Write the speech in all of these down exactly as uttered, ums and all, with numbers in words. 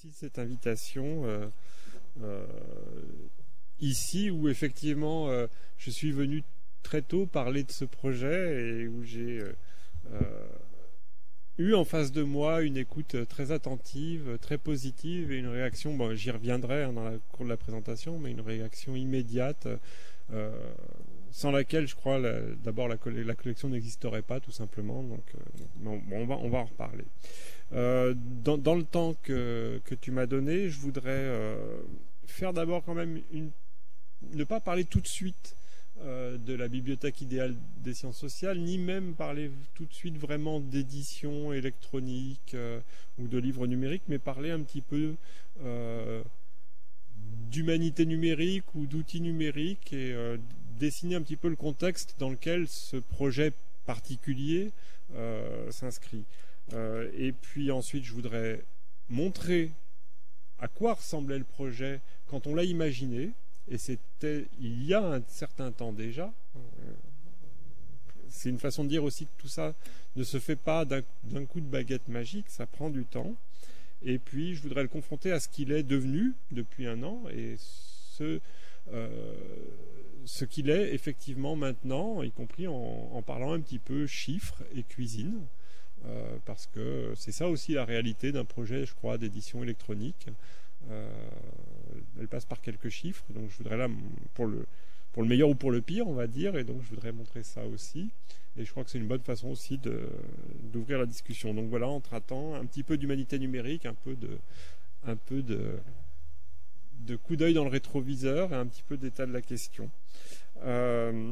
Merci de cette invitation euh, euh, ici où effectivement euh, je suis venu très tôt parler de ce projet et où j'ai euh, euh, eu en face de moi une écoute très attentive, très positive et une réaction, bon, j'y reviendrai hein, dans la cours de la présentation, mais une réaction immédiate euh, sans laquelle je crois d'abord la, la collection n'existerait pas tout simplement, donc euh, bon, on, va, on va en reparler. Euh, dans, dans le temps que, que tu m'as donné, je voudrais euh, faire d'abord quand même une... ne pas parler tout de suite euh, de la bibliothèque idéale des sciences sociales, ni même parler tout de suite vraiment d'édition électronique euh, ou de livres numériques, mais parler un petit peu euh, d'humanité numérique ou d'outils numériques et euh, dessiner un petit peu le contexte dans lequel ce projet particulier euh, s'inscrit. Euh, et puis ensuite, je voudrais montrer à quoi ressemblait le projet quand on l'a imaginé. Et c'était il y a un certain temps déjà. C'est une façon de dire aussi que tout ça ne se fait pas d'un coup de baguette magique, ça prend du temps. Et puis, je voudrais le confronter à ce qu'il est devenu depuis un an et ce, euh, ce qu'il est effectivement maintenant, y compris en, en parlant un petit peu chiffres et cuisine. Euh, parce que c'est ça aussi la réalité d'un projet, je crois, d'édition électronique. Euh, elle passe par quelques chiffres, donc je voudrais là, pour le, pour le meilleur ou pour le pire, on va dire, et donc je voudrais montrer ça aussi. Et je crois que c'est une bonne façon aussi d'ouvrir la discussion. Donc voilà, en traitant un petit peu d'humanité numérique, un peu de, un peu de, de coup d'œil dans le rétroviseur et un petit peu d'état de la question. Euh,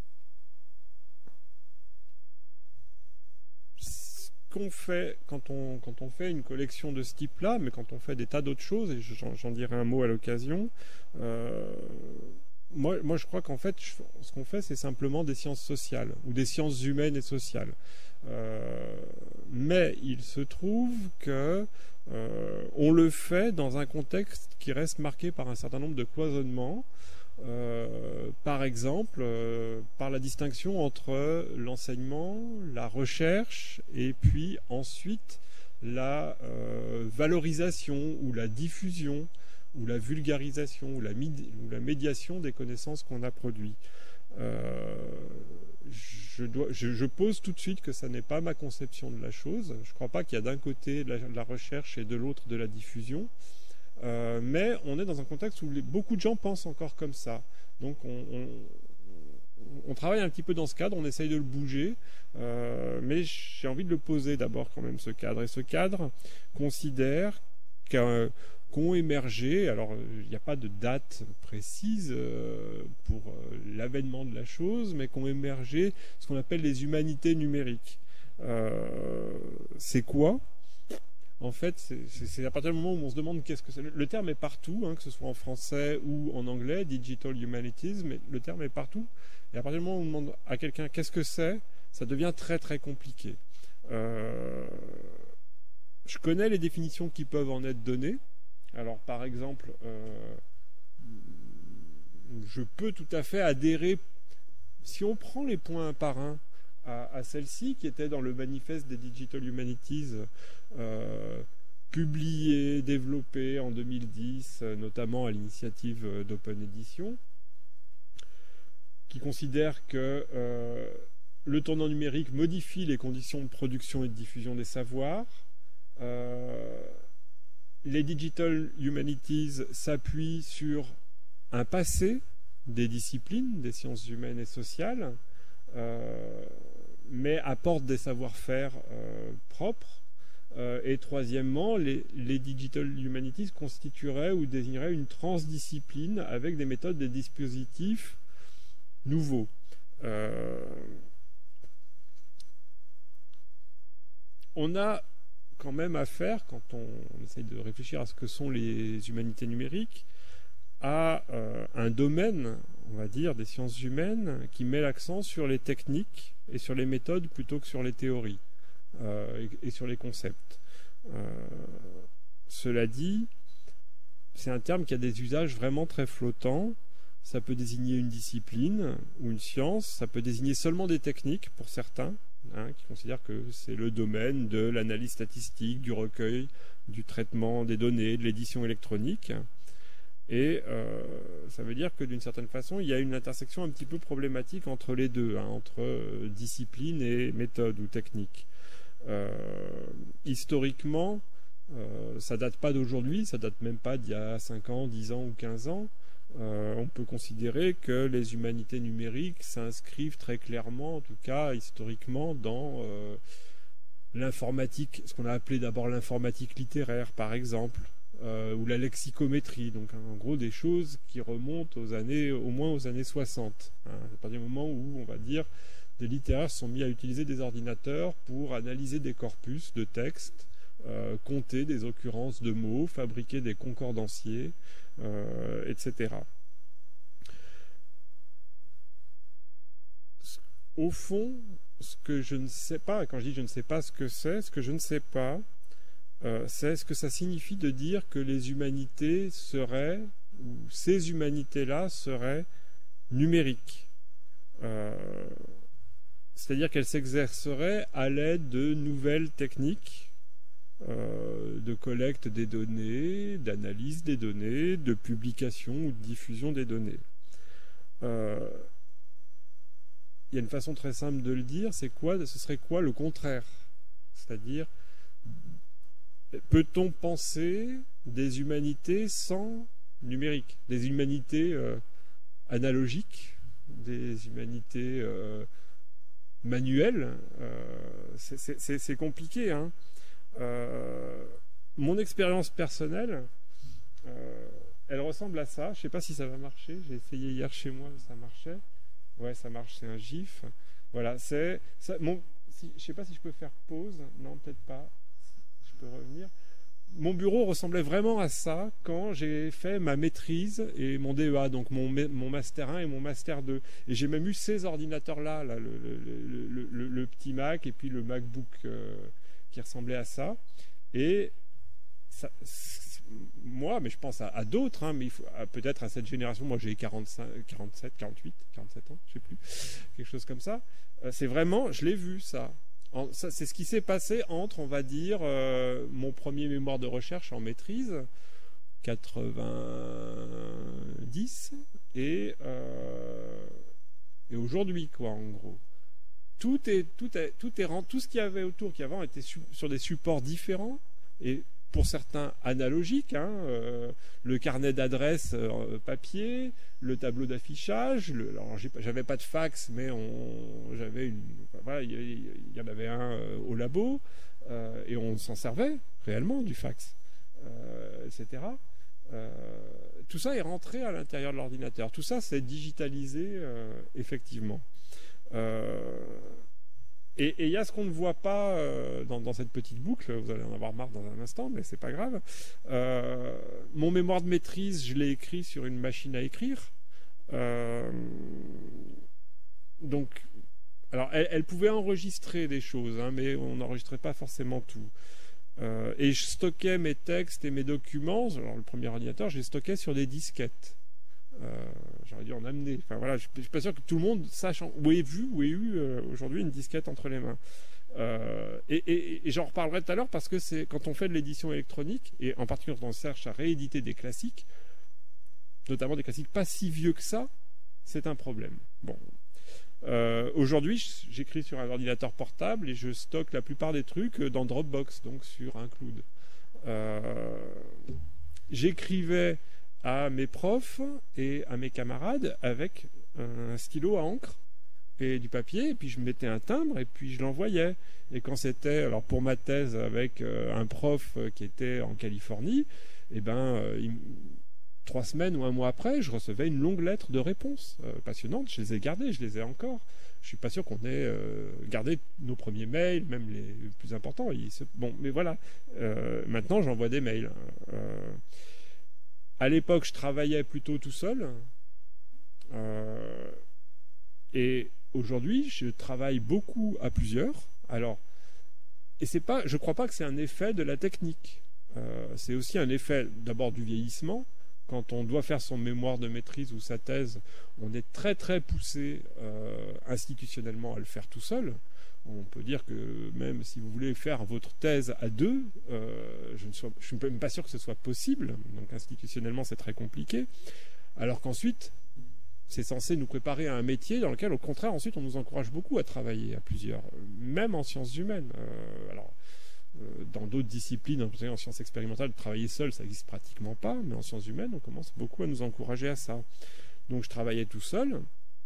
qu'on fait quand on, quand on fait une collection de ce type-là, mais quand on fait des tas d'autres choses, et j'en dirai un mot à l'occasion, euh, moi, moi je crois qu'en fait, je, ce qu'on fait, c'est simplement des sciences sociales, ou des sciences humaines et sociales. Euh, mais il se trouve que euh, on le fait dans un contexte qui reste marqué par un certain nombre de cloisonnements. Euh, par exemple, euh, par la distinction entre l'enseignement, la recherche et puis ensuite la euh, valorisation ou la diffusion ou la vulgarisation ou la, ou la médiation des connaissances qu'on a produites. Euh, je, dois, je, je pose tout de suite que ça n'est pas ma conception de la chose. Je ne crois pas qu'il y a d'un côté la, la recherche et de l'autre de la diffusion. Euh, mais on est dans un contexte où les, beaucoup de gens pensent encore comme ça. Donc on, on, on travaille un petit peu dans ce cadre, on essaye de le bouger, euh, mais j'ai envie de le poser d'abord quand même ce cadre. Et ce cadre considère qu'un qu'ont émergé, alors il n'y a pas de date précise euh, pour euh, l'avènement de la chose, mais qu'ont émergé ce qu'on appelle les humanités numériques. Euh, c'est quoi ? En fait, c'est à partir du moment où on se demande qu'est-ce que c'est. Le terme est partout, hein, que ce soit en français ou en anglais, Digital Humanities, mais le terme est partout. Et à partir du moment où on demande à quelqu'un qu'est-ce que c'est, ça devient très très compliqué. Euh, je connais les définitions qui peuvent en être données. Alors par exemple, euh, je peux tout à fait adhérer, si on prend les points un par un, à, à celle-ci qui était dans le manifeste des Digital Humanities, euh, publié, développé en deux mille dix, euh, notamment à l'initiative d'Open Edition, qui considère que euh, le tournant numérique modifie les conditions de production et de diffusion des savoirs. Euh, les Digital Humanities s'appuient sur un passé des disciplines, des sciences humaines et sociales, euh, mais apportent des savoir-faire euh, propres. Euh, et troisièmement, les, les Digital Humanities constitueraient ou désigneraient une transdiscipline avec des méthodes, des dispositifs nouveaux. Euh, on a quand même affaire, quand on, on essaye de réfléchir à ce que sont les humanités numériques, à euh, un domaine, on va dire, des sciences humaines qui met l'accent sur les techniques et sur les méthodes plutôt que sur les théories euh, et, et sur les concepts. Euh, cela dit, c'est un terme qui a des usages vraiment très flottants. Ça peut désigner une discipline ou une science, ça peut désigner seulement des techniques pour certains, hein, qui considèrent que c'est le domaine de l'analyse statistique, du recueil, du traitement des données, de l'édition électronique. Et euh, ça veut dire que d'une certaine façon, il y a une intersection un petit peu problématique entre les deux, hein, entre euh, discipline et méthode ou technique. Euh, historiquement, euh, ça date pas d'aujourd'hui, ça date même pas d'il y a cinq ans, dix ans ou quinze ans. Euh, on peut considérer que les humanités numériques s'inscrivent très clairement, en tout cas historiquement, dans euh, l'informatique, ce qu'on a appelé d'abord l'informatique littéraire, par exemple, euh, ou la lexicométrie, donc en gros des choses qui remontent aux années, au moins aux années soixante. Hein, à partir du moment où, on va dire, des littéraires se sont mis à utiliser des ordinateurs pour analyser des corpus de textes, euh, compter des occurrences de mots, fabriquer des concordanciers, euh, et cetera. Au fond, ce que je ne sais pas, quand je dis je ne sais pas ce que c'est, ce que je ne sais pas, euh, c'est ce que ça signifie de dire que les humanités seraient, ou ces humanités-là seraient numériques. Euh, c'est-à-dire qu'elles s'exerceraient à l'aide de nouvelles techniques euh, de collecte des données, d'analyse des données, de publication ou de diffusion des données. Euh, il y a une façon très simple de le dire, c'est quoi, ce serait quoi le contraire? C'est-à-dire, peut-on penser des humanités sans numérique, des humanités euh, analogiques, des humanités euh, manuelles? euh, c'est compliqué, hein. Euh, mon expérience personnelle, euh, elle ressemble à ça. Je ne sais pas si ça va marcher. J'ai essayé hier chez moi, ça marchait. Ouais, ça marche, c'est un GIF. Voilà, c'est... Si, je ne sais pas si je peux faire pause. Non, peut-être pas. Je peux revenir. Mon bureau ressemblait vraiment à ça quand j'ai fait ma maîtrise et mon D E A, donc mon, mon Master un et mon Master deux. Et j'ai même eu ces ordinateurs-là, là, le, le, le, le, le petit Mac et puis le MacBook euh, qui ressemblait à ça. Et ça, moi, mais je pense à, à d'autres, hein, mais peut-être à cette génération, moi j'ai quarante-cinq, quarante-sept, quarante-huit, quarante-sept ans, je sais plus, quelque chose comme ça. Euh, c'est vraiment, je l'ai vu ça. ça c'est ce qui s'est passé entre, on va dire, euh, mon premier mémoire de recherche en maîtrise, quatre-vingt-dix, et, euh, et aujourd'hui, quoi, en gros. Tout est, tout est, tout est, tout ce qu'il y avait autour, qui avant était su, sur des supports différents, et pour certains analogiques, hein, euh, le carnet d'adresses euh, papier, le tableau d'affichage. Alors j'avais pas de fax, mais j'avais une, voilà, il y, y en avait un euh, au labo, euh, et on s'en servait réellement du fax, euh, et cetera. Euh, tout ça est rentré à l'intérieur de l'ordinateur. Tout ça, c'est digitalisé euh, effectivement. Euh, Et il y a ce qu'on ne voit pas euh, dans, dans cette petite boucle, vous allez en avoir marre dans un instant, mais c'est pas grave. Euh, mon mémoire de maîtrise, je l'ai écrit sur une machine à écrire. Euh, donc, alors, elle, elle pouvait enregistrer des choses, hein, mais on n'enregistrait pas forcément tout. Euh, et je stockais mes textes et mes documents. Alors, le premier ordinateur, je les stockais sur des disquettes. Euh, J'aurais dû en amener. Enfin voilà, je, je suis pas sûr que tout le monde sache en, ou ait vu ou ait eu euh, aujourd'hui une disquette entre les mains. Euh, et et, et j'en reparlerai tout à l'heure parce que c'est quand on fait de l'édition électronique et en particulier quand on cherche à rééditer des classiques, notamment des classiques pas si vieux que ça, c'est un problème. Bon, euh, aujourd'hui j'écris sur un ordinateur portable et je stocke la plupart des trucs dans Dropbox, donc sur un cloud. Euh, J'écrivais à mes profs et à mes camarades avec un stylo à encre et du papier, et puis je mettais un timbre et puis je l'envoyais. Et quand c'était, alors pour ma thèse avec un prof qui était en Californie, et ben il, trois semaines ou un mois après, je recevais une longue lettre de réponse euh, passionnante. Je les ai gardées, je les ai encore. Je suis pas sûr qu'on ait euh, gardé nos premiers mails, même les plus importants. Il se... Bon, mais voilà. Euh, maintenant, j'envoie des mails. Euh, À l'époque, je travaillais plutôt tout seul. Euh, et aujourd'hui, je travaille beaucoup à plusieurs. Alors, et c'est pas, je ne crois pas que c'est un effet de la technique. Euh, c'est aussi un effet d'abord du vieillissement, quand on doit faire son mémoire de maîtrise ou sa thèse, on est très très poussé euh, institutionnellement à le faire tout seul. On peut dire que même si vous voulez faire votre thèse à deux, euh, je ne suis, je suis même pas sûr que ce soit possible. Donc institutionnellement, c'est très compliqué. Alors qu'ensuite, c'est censé nous préparer à un métier dans lequel, au contraire, ensuite, on nous encourage beaucoup à travailler à plusieurs, même en sciences humaines. Euh, alors, euh, dans d'autres disciplines, en sciences expérimentales, travailler seul, ça n'existe pratiquement pas, mais en sciences humaines, on commence beaucoup à nous encourager à ça. Donc, je travaillais tout seul.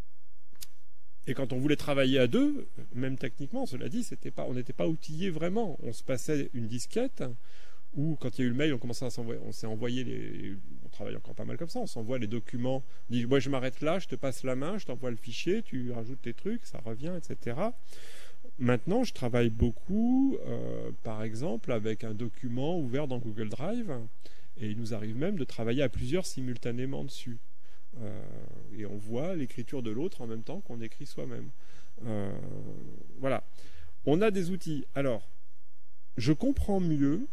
Et quand on voulait travailler à deux, même techniquement, cela dit, c'était pas, on n'était pas outillé vraiment. On se passait une disquette, ou quand il y a eu le mail, on commençait à s'envoyer, on s'est envoyé les, on travaille encore pas mal comme ça, on s'envoie les documents, on dit, moi je m'arrête là, je te passe la main, je t'envoie le fichier, tu rajoutes tes trucs, ça revient, et cetera. Maintenant, je travaille beaucoup, euh, par exemple, avec un document ouvert dans Google Drive, et il nous arrive même de travailler à plusieurs simultanément dessus. Euh, et on voit l'écriture de l'autre en même temps qu'on écrit soi-même. Euh, voilà. On a des outils. Alors, je comprends mieux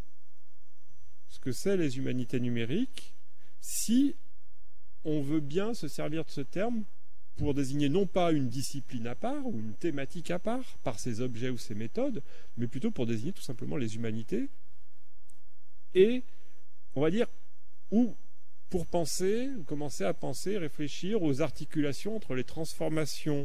ce que c'est les humanités numériques si on veut bien se servir de ce terme pour désigner non pas une discipline à part ou une thématique à part par ses objets ou ses méthodes, mais plutôt pour désigner tout simplement les humanités et, on va dire, où pour penser, commencer à penser, réfléchir aux articulations entre les transformations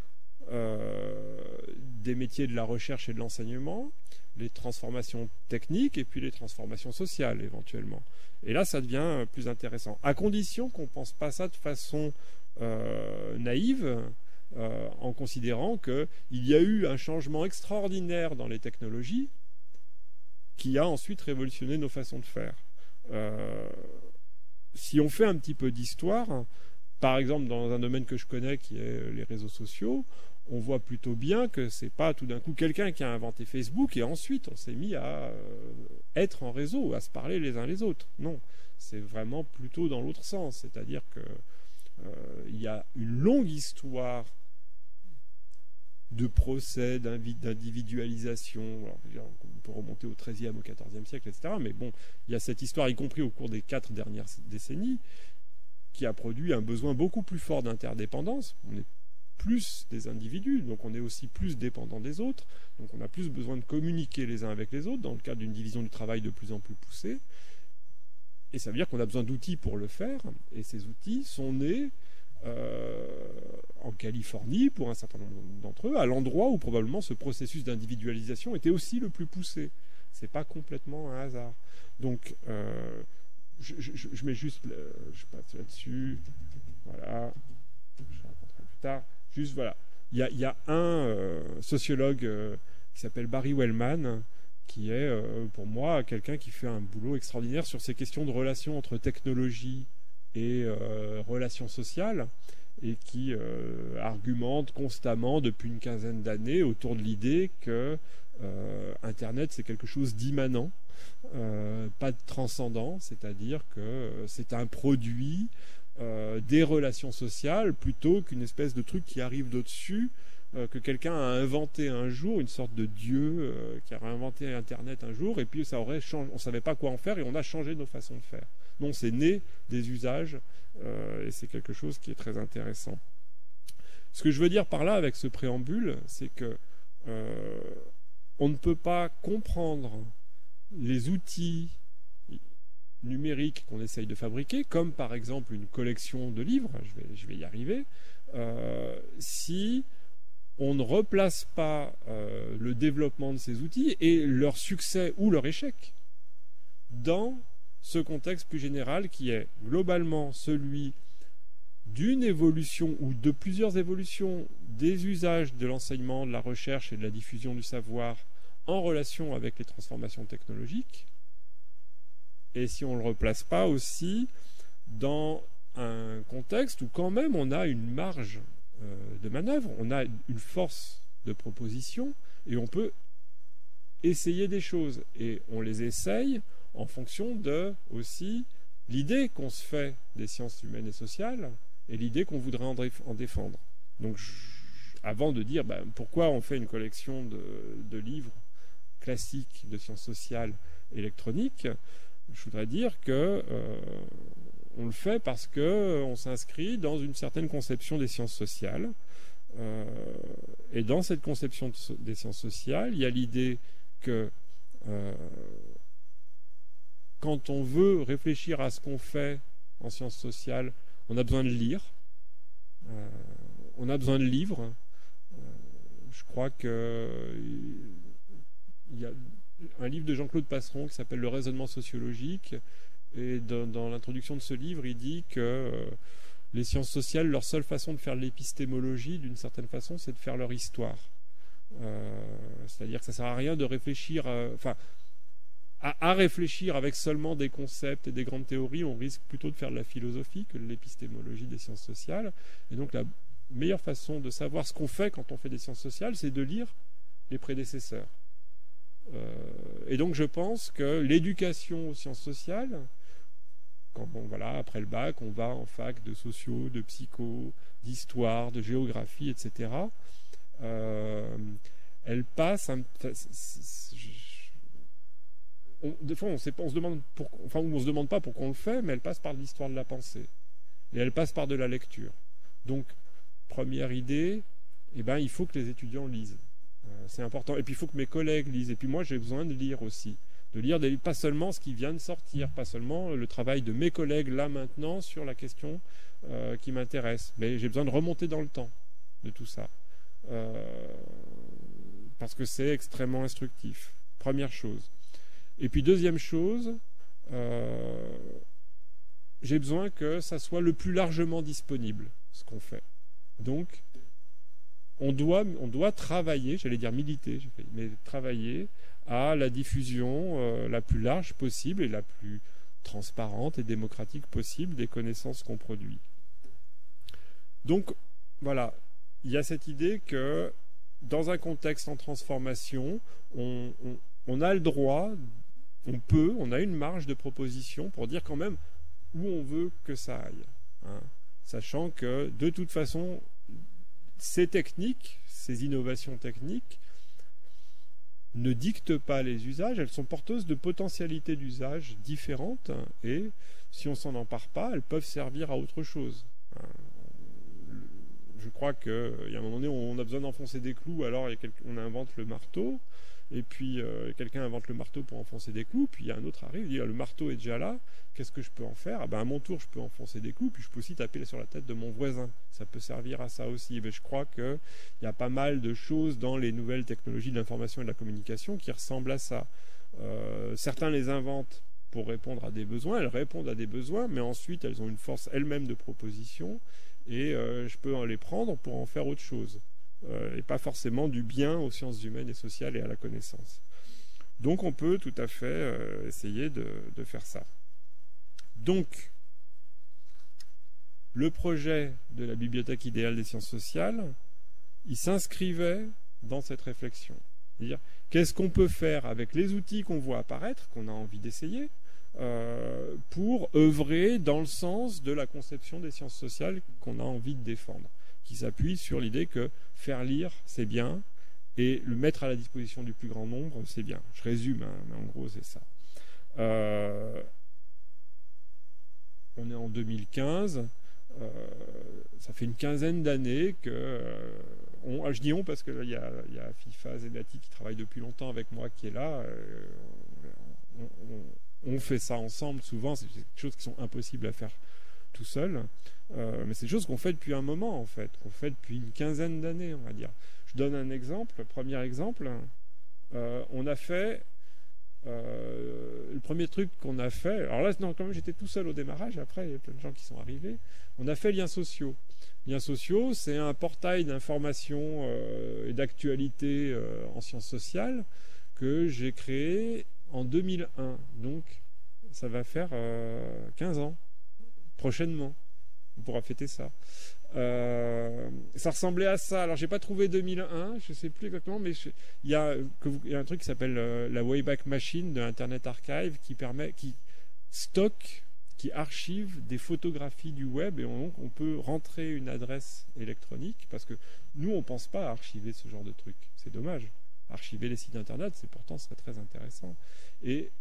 euh, des métiers de la recherche et de l'enseignement, les transformations techniques et puis les transformations sociales éventuellement. Et là, ça devient plus intéressant. À condition qu'on ne pense pas ça de façon euh, naïve, euh, en considérant qu'il y a eu un changement extraordinaire dans les technologies qui a ensuite révolutionné nos façons de faire. Euh, Si on fait un petit peu d'histoire, par exemple dans un domaine que je connais qui est les réseaux sociaux, on voit plutôt bien que c'est pas tout d'un coup quelqu'un qui a inventé Facebook et ensuite on s'est mis à être en réseau, à se parler les uns les autres. Non, c'est vraiment plutôt dans l'autre sens, c'est-à-dire que euh, il y a une longue histoire de procès, d'individualisation. Alors, on peut remonter au treizième, au quatorzième siècle, et cetera. Mais bon, il y a cette histoire, y compris au cours des quatre dernières décennies, qui a produit un besoin beaucoup plus fort d'interdépendance. On est plus des individus, donc on est aussi plus dépendant des autres. Donc on a plus besoin de communiquer les uns avec les autres, dans le cadre d'une division du travail de plus en plus poussée. Et ça veut dire qu'on a besoin d'outils pour le faire. Et ces outils sont nés Euh, en Californie, pour un certain nombre d'entre eux, à l'endroit où probablement ce processus d'individualisation était aussi le plus poussé. C'est pas complètement un hasard. Donc, euh, je, je, je mets juste, le, je passe là-dessus. Voilà. Je raconterai plus tard. Juste voilà. Il y a, y a un euh, sociologue euh, qui s'appelle Barry Wellman, qui est, euh, pour moi, quelqu'un qui fait un boulot extraordinaire sur ces questions de relations entre technologie et euh, relations sociales, et qui euh, argumente constamment depuis une quinzaine d'années autour de l'idée que euh, Internet c'est quelque chose d'immanent, euh, pas de transcendant, c'est-à-dire que euh, c'est un produit euh, des relations sociales plutôt qu'une espèce de truc qui arrive d'au-dessus, euh, que quelqu'un a inventé un jour, une sorte de dieu euh, qui a inventé Internet un jour, et puis ça aurait changé, on ne savait pas quoi en faire et on a changé nos façons de faire. Non, c'est né des usages euh, et c'est quelque chose qui est très intéressant. Ce que je veux dire par là avec ce préambule, c'est que euh, on ne peut pas comprendre les outils numériques qu'on essaye de fabriquer, comme par exemple une collection de livres, je vais, je vais y arriver, euh, si on ne replace pas euh, le développement de ces outils et leur succès ou leur échec dans ce contexte plus général qui est globalement celui d'une évolution ou de plusieurs évolutions des usages de l'enseignement, de la recherche et de la diffusion du savoir en relation avec les transformations technologiques, et si on ne le replace pas aussi dans un contexte où quand même on a une marge euh, de manœuvre, on a une force de proposition et on peut essayer des choses, et on les essaye en fonction de aussi l'idée qu'on se fait des sciences humaines et sociales et l'idée qu'on voudrait en, déf en défendre. Donc, je, avant de dire ben, pourquoi on fait une collection de, de livres classiques de sciences sociales électroniques, je voudrais dire que euh, on le fait parce qu'on s'inscrit dans une certaine conception des sciences sociales. Euh, et dans cette conception des sciences sociales, il y a l'idée que euh, quand on veut réfléchir à ce qu'on fait en sciences sociales, on a besoin de lire, euh, on a besoin de livres. Euh, je crois que il y a un livre de Jean-Claude Passeron qui s'appelle Le raisonnement sociologique, et dans, dans l'introduction de ce livre, il dit que euh, les sciences sociales, leur seule façon de faire de l'épistémologie, d'une certaine façon, c'est de faire leur histoire. Euh, c'est-à-dire que ça ne sert à rien de réfléchir, euh, enfin, à, à réfléchir avec seulement des concepts et des grandes théories, on risque plutôt de faire de la philosophie que de l'épistémologie des sciences sociales. Et donc la meilleure façon de savoir ce qu'on fait quand on fait des sciences sociales, c'est de lire les prédécesseurs. Euh, et donc je pense que l'éducation aux sciences sociales, quand bon, voilà, après le bac, on va en fac de sociaux, de psycho, d'histoire, de géographie, et cetera. Euh, elle passe. Un, on, des fois, on, sait, on se demande, pour, enfin, on se demande pas pourquoi on le fait, mais elle passe par l'histoire de la pensée et elle passe par de la lecture. Donc, première idée, eh ben, il faut que les étudiants lisent. Euh, c'est important. Et puis, il faut que mes collègues lisent. Et puis, moi, j'ai besoin de lire aussi. De lire des, pas seulement ce qui vient de sortir, pas seulement le travail de mes collègues là maintenant sur la question euh, qui m'intéresse, mais j'ai besoin de remonter dans le temps de tout ça, euh, parce que c'est extrêmement instructif, première chose. Et puis deuxième chose, euh, j'ai besoin que ça soit le plus largement disponible, ce qu'on fait. Donc on doit, on doit travailler, j'allais dire militer, mais travailler à la diffusion euh, la plus large possible et la plus transparente et démocratique possible des connaissances qu'on produit. Donc, voilà, il y a cette idée que dans un contexte en transformation, on, on, on a le droit, on peut, on a une marge de proposition pour dire quand même où on veut que ça aille. Hein, sachant que, de toute façon, ces techniques, ces innovations techniques, ne dictent pas les usages, elles sont porteuses de potentialités d'usage différentes, et si on s'en empare pas, elles peuvent servir à autre chose. Je crois qu'il y a un moment donné où on a besoin d'enfoncer des clous, alors on invente le marteau, et puis euh, quelqu'un invente le marteau pour enfoncer des clous, puis il y a un autre arrive, il dit le marteau est déjà là, qu'est-ce que je peux en faire? Ah ben, à mon tour, je peux enfoncer des clous, puis je peux aussi taper sur la tête de mon voisin. Ça peut servir à ça aussi. Et bien, je crois qu'il y a pas mal de choses dans les nouvelles technologies de l'information et de la communication qui ressemblent à ça. Euh, certains les inventent pour répondre à des besoins, elles répondent à des besoins, mais ensuite elles ont une force elles-mêmes de proposition, et euh, je peux en les prendre pour en faire autre chose. Euh, et pas forcément du bien aux sciences humaines et sociales et à la connaissance. Donc on peut tout à fait euh, essayer de, de faire ça. Donc, le projet de la bibliothèque idéale des sciences sociales, il s'inscrivait dans cette réflexion. C'est-à-dire, qu'est-ce qu'on peut faire avec les outils qu'on voit apparaître, qu'on a envie d'essayer, euh, pour œuvrer dans le sens de la conception des sciences sociales qu'on a envie de défendre, qui s'appuie sur l'idée que faire lire, c'est bien, et le mettre à la disposition du plus grand nombre, c'est bien. Je résume, hein, mais en gros, c'est ça. Euh, on est en deux mille quinze, euh, ça fait une quinzaine d'années que... Euh, on, je dis on parce qu'il y a, y a FIFA, Zenati qui travaille depuis longtemps avec moi qui est là. Euh, on, on, on fait ça ensemble souvent, c'est des choses qui sont impossibles à faire tout seul. Euh, mais c'est des choses qu'on fait depuis un moment, en fait, qu'on fait depuis une quinzaine d'années, on va dire. Je donne un exemple, premier exemple. Euh, on a fait... Euh, le premier truc qu'on a fait... Alors là, non, quand même, j'étais tout seul au démarrage. Après, il y a plein de gens qui sont arrivés. On a fait Liens sociaux. Liens sociaux, c'est un portail d'information euh, et d'actualité euh, en sciences sociales que j'ai créé en deux mille un. Donc, ça va faire euh, quinze ans, prochainement. On pourra fêter ça. Euh, ça ressemblait à ça. Alors, j'ai pas trouvé deux mille un, je sais plus exactement, mais je, il, y a, que vous, il y a un truc qui s'appelle euh, la Wayback Machine de Internet Archive qui permet, qui stocke, qui archive des photographies du web, et on, on peut rentrer une adresse électronique, parce que nous, on pense pas à archiver ce genre de truc. C'est dommage. Archiver les sites internet, c'est pourtant serait très intéressant. Et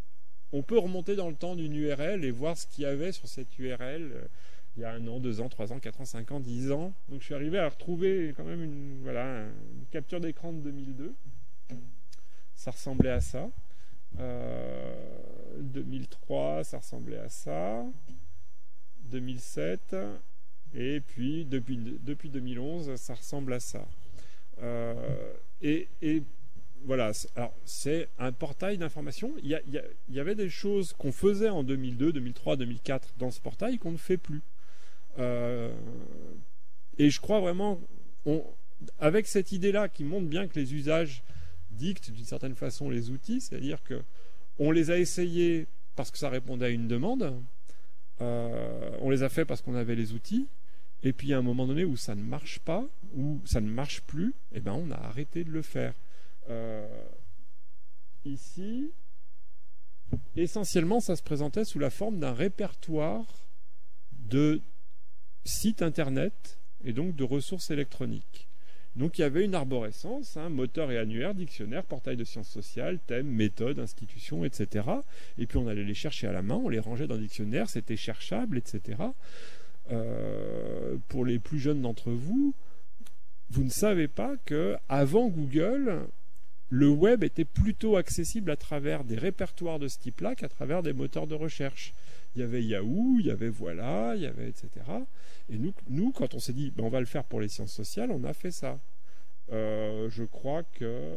on peut remonter dans le temps d'une U R L et voir ce qu'il y avait sur cette U R L euh, il y a un an, deux ans, trois ans, quatre ans, cinq ans, dix ans. Donc je suis arrivé à retrouver quand même une, voilà, une capture d'écran de deux mille deux. Ça ressemblait à ça. Euh, deux mille trois, ça ressemblait à ça. deux mille sept. Et puis depuis, depuis deux mille onze, ça ressemble à ça. Euh, et, et voilà, alors c'est un portail d'information. Il y, a, il, y a, il y avait des choses qu'on faisait en deux mille deux, deux mille trois, deux mille quatre dans ce portail qu'on ne fait plus. Euh, et je crois vraiment, on, avec cette idée-là qui montre bien que les usages dictent d'une certaine façon les outils, c'est-à-dire que on les a essayés parce que ça répondait à une demande, euh, on les a fait parce qu'on avait les outils, et puis à un moment donné où ça ne marche pas, où ça ne marche plus, eh ben on a arrêté de le faire. Euh, ici, essentiellement, ça se présentait sous la forme d'un répertoire de sites internet et donc de ressources électroniques. Donc il y avait une arborescence, hein, moteur et annuaire, dictionnaire, portail de sciences sociales, thème, méthode, institution, et cetera. Et puis on allait les chercher à la main, on les rangeait dans le dictionnaire, c'était cherchable, et cetera. Euh, pour les plus jeunes d'entre vous, vous ne savez pas que avant Google, le web était plutôt accessible à travers des répertoires de ce type-là qu'à travers des moteurs de recherche. Il y avait Yahoo, il y avait Voilà, il y avait et cetera. Et nous, nous quand on s'est dit ben on va le faire pour les sciences sociales, on a fait ça. Euh, je crois que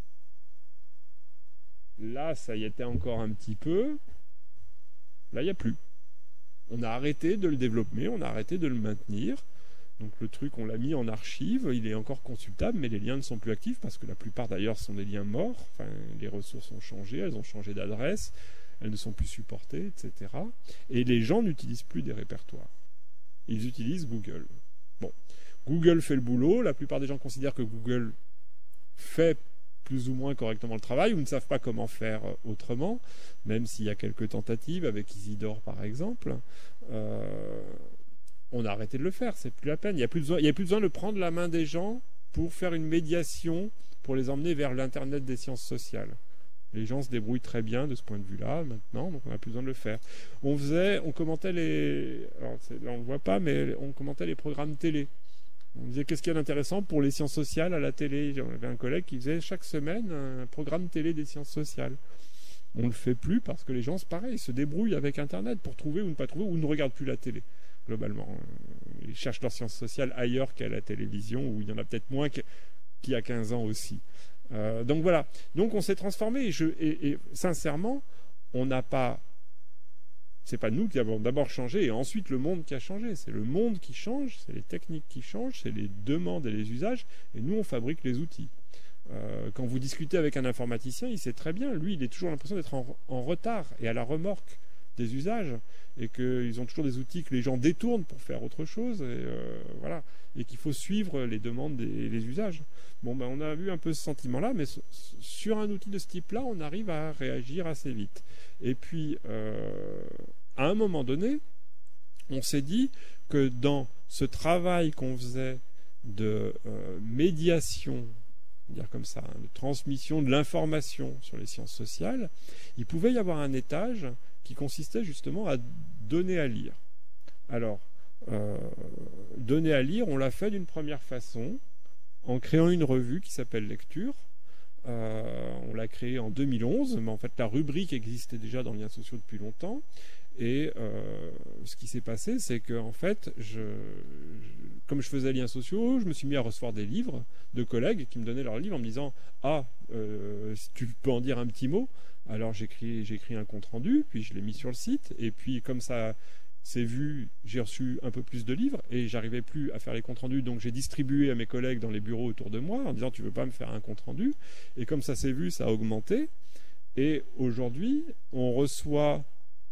là, ça y était encore un petit peu. Là, il n'y a plus. On a arrêté de le développer, on a arrêté de le maintenir. Donc le truc, on l'a mis en archive, il est encore consultable, mais les liens ne sont plus actifs parce que la plupart d'ailleurs sont des liens morts. Enfin, les ressources ont changé, elles ont changé d'adresse, elles ne sont plus supportées, et cetera. Et les gens n'utilisent plus des répertoires. Ils utilisent Google. Bon, Google fait le boulot. La plupart des gens considèrent que Google fait plus ou moins correctement le travail ou ne savent pas comment faire autrement, même s'il y a quelques tentatives avec Isidore par exemple. Euh, on a arrêté de le faire, c'est plus la peine. Il n'y a plus besoin, il y a plus besoin de prendre la main des gens pour faire une médiation, pour les emmener vers l'Internet des sciences sociales. Les gens se débrouillent très bien de ce point de vue-là maintenant, donc on n'a plus besoin de le faire. On faisait, on commentait les, alors là on le voit pas, mais on commentait les programmes télé. On disait qu'est-ce qu'il y a d'intéressant pour les sciences sociales à la télé. On avait un collègue qui faisait chaque semaine un programme télé des sciences sociales. On ne le fait plus parce que les gens, c'est pareil, se débrouillent avec Internet pour trouver ou ne pas trouver, ou ne regardent plus la télé, globalement. Ils cherchent leurs sciences sociales ailleurs qu'à la télévision, où il y en a peut-être moins qu'il y a quinze ans aussi. Euh, donc voilà. Donc on s'est transformé. Et, je, et, et sincèrement, on n'a pas... C'est pas nous qui avons d'abord changé et ensuite le monde qui a changé. C'est le monde qui change, c'est les techniques qui changent, c'est les demandes et les usages. Et nous, on fabrique les outils. Euh, quand vous discutez avec un informaticien, il sait très bien. Lui, il a toujours l'impression d'être en, en retard et à la remorque des usages. Et qu'ils ont toujours des outils que les gens détournent pour faire autre chose. Et, euh, voilà. Et qu'il faut suivre les demandes et les usages. Bon, ben, on a eu un peu ce sentiment-là, mais sur un outil de ce type-là, on arrive à réagir assez vite. Et puis, euh, à un moment donné, on s'est dit que dans ce travail qu'on faisait de euh, médiation, dire comme ça, hein, de transmission de l'information sur les sciences sociales, il pouvait y avoir un étage qui consistait justement à donner à lire. Alors, euh, donner à lire, on l'a fait d'une première façon, en créant une revue qui s'appelle Lecture. Euh, on l'a créée en deux mille onze, mais en fait la rubrique existait déjà dans Liens sociaux depuis longtemps. Et euh, ce qui s'est passé, c'est que en fait, je, je, comme je faisais Liens sociaux, je me suis mis à recevoir des livres de collègues qui me donnaient leurs livres en me disant « Ah, euh, si tu peux en dire un petit mot ?» Alors j'ai écrit, j'ai écrit un compte-rendu, puis je l'ai mis sur le site, et puis comme ça... c'est vu, j'ai reçu un peu plus de livres et j'arrivais plus à faire les comptes rendus, donc j'ai distribué à mes collègues dans les bureaux autour de moi en disant tu veux pas me faire un compte rendu, et comme ça s'est vu, ça a augmenté, et aujourd'hui on reçoit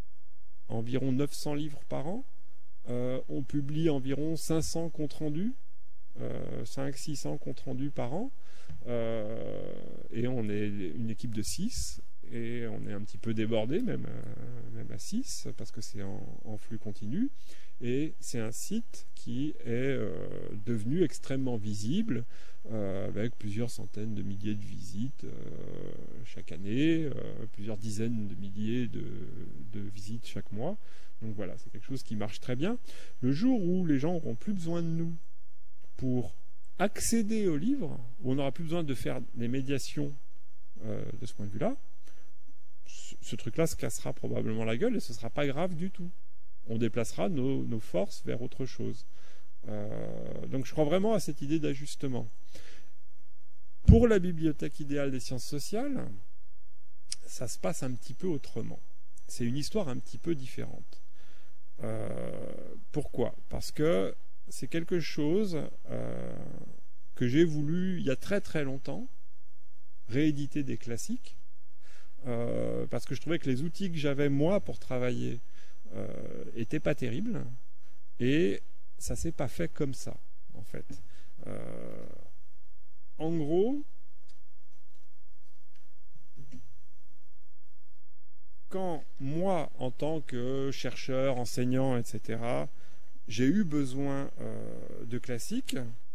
environ neuf cents livres par an, euh, on publie environ cinq cents comptes rendus, euh, cinq cents six cents comptes rendus par an, euh, et on est une équipe de six. et on est un petit peu débordé, même, euh, même à six, parce que c'est en, en flux continu. Et c'est un site qui est euh, devenu extrêmement visible, euh, avec plusieurs centaines de milliers de visites euh, chaque année, euh, plusieurs dizaines de milliers de, de visites chaque mois. Donc voilà, c'est quelque chose qui marche très bien. Le jour où les gens n'auront plus besoin de nous pour accéder au livre, où on n'aura plus besoin de faire des médiations euh, de ce point de vue-là, ce, ce truc-là se cassera probablement la gueule et ce ne sera pas grave du tout. On déplacera nos, nos forces vers autre chose. Euh, donc je crois vraiment à cette idée d'ajustement. Pour la bibliothèque idéale des sciences sociales, ça se passe un petit peu autrement. C'est une histoire un petit peu différente. Euh, pourquoi ? Parce que c'est quelque chose euh, que j'ai voulu, il y a très très longtemps, rééditer des classiques, euh, parce que je trouvais que les outils que j'avais moi pour travailler euh, étaient pas terribles, et ça s'est pas fait comme ça, en fait. Euh, en gros, quand moi, en tant que chercheur, enseignant, et cetera, j'ai eu besoin euh, de classiques,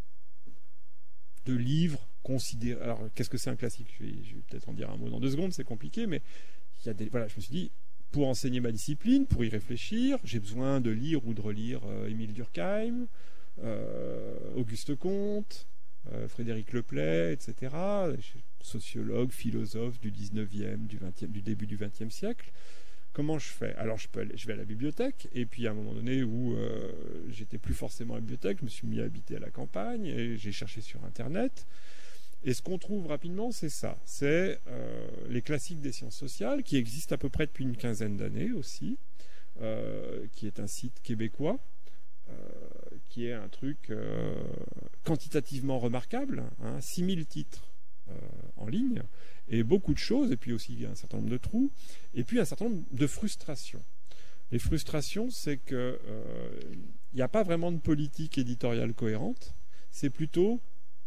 de livres considérés. Alors, qu'est-ce que c'est un classique ? Je vais, je vais peut-être en dire un mot dans deux secondes, c'est compliqué, mais il y a des, voilà, je me suis dit, pour enseigner ma discipline, pour y réfléchir, j'ai besoin de lire ou de relire euh, Émile Durkheim, euh, Auguste Comte, euh, Frédéric Leplay, et cetera. Sociologue, philosophe du dix-neuvième, du vingtième, du début du vingtième siècle. Comment je fais ? Alors je, peux aller, je vais à la bibliothèque, et puis à un moment donné où euh, j'étais plus forcément à la bibliothèque, je me suis mis à habiter à la campagne, et j'ai cherché sur Internet. Et ce qu'on trouve rapidement, c'est ça. C'est euh, les classiques des sciences sociales, qui existent à peu près depuis une quinzaine d'années aussi, euh, qui est un site québécois, euh, qui est un truc euh, quantitativement remarquable, hein, six mille titres euh, en ligne, et beaucoup de choses, et puis aussi un certain nombre de trous, et puis un certain nombre de frustrations. Les frustrations, c'est qu'il n'y euh, a pas vraiment de politique éditoriale cohérente, c'est plutôt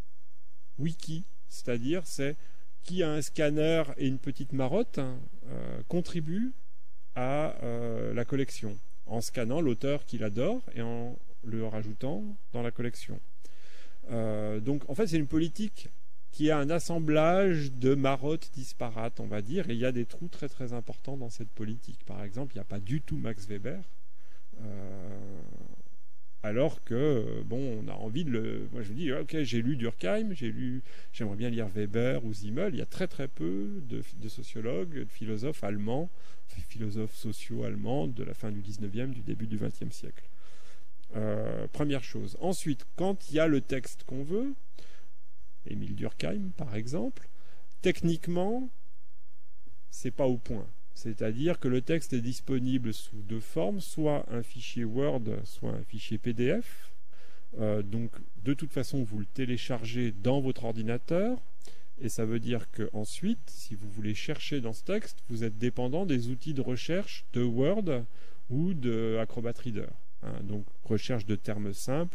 wiki, c'est-à-dire c'est qui a un scanner et une petite marotte hein, euh, contribue à euh, la collection, en scannant l'auteur qu'il adore et en le rajoutant dans la collection. Euh, donc en fait c'est une politique qui a un assemblage de marottes disparates, on va dire, et il y a des trous très très importants dans cette politique. Par exemple, il n'y a pas du tout Max Weber, euh, alors que, bon, on a envie de le... Moi, je me dis, ok, j'ai lu Durkheim, j'ai lu... j'aimerais bien lire Weber ou Simmel. Il y a très très peu de, de sociologues, de philosophes allemands, philosophes sociaux allemands de la fin du dix-neuvième, du début du vingtième siècle. Euh, première chose. Ensuite, quand il y a le texte qu'on veut, Émile Durkheim, par exemple, techniquement, c'est pas au point. C'est-à-dire que le texte est disponible sous deux formes, soit un fichier Word, soit un fichier P D F. Euh, donc, de toute façon, vous le téléchargez dans votre ordinateur, et ça veut dire qu'ensuite, si vous voulez chercher dans ce texte, vous êtes dépendant des outils de recherche de Word ou de Acrobat Reader. Hein, donc, recherche de termes simples,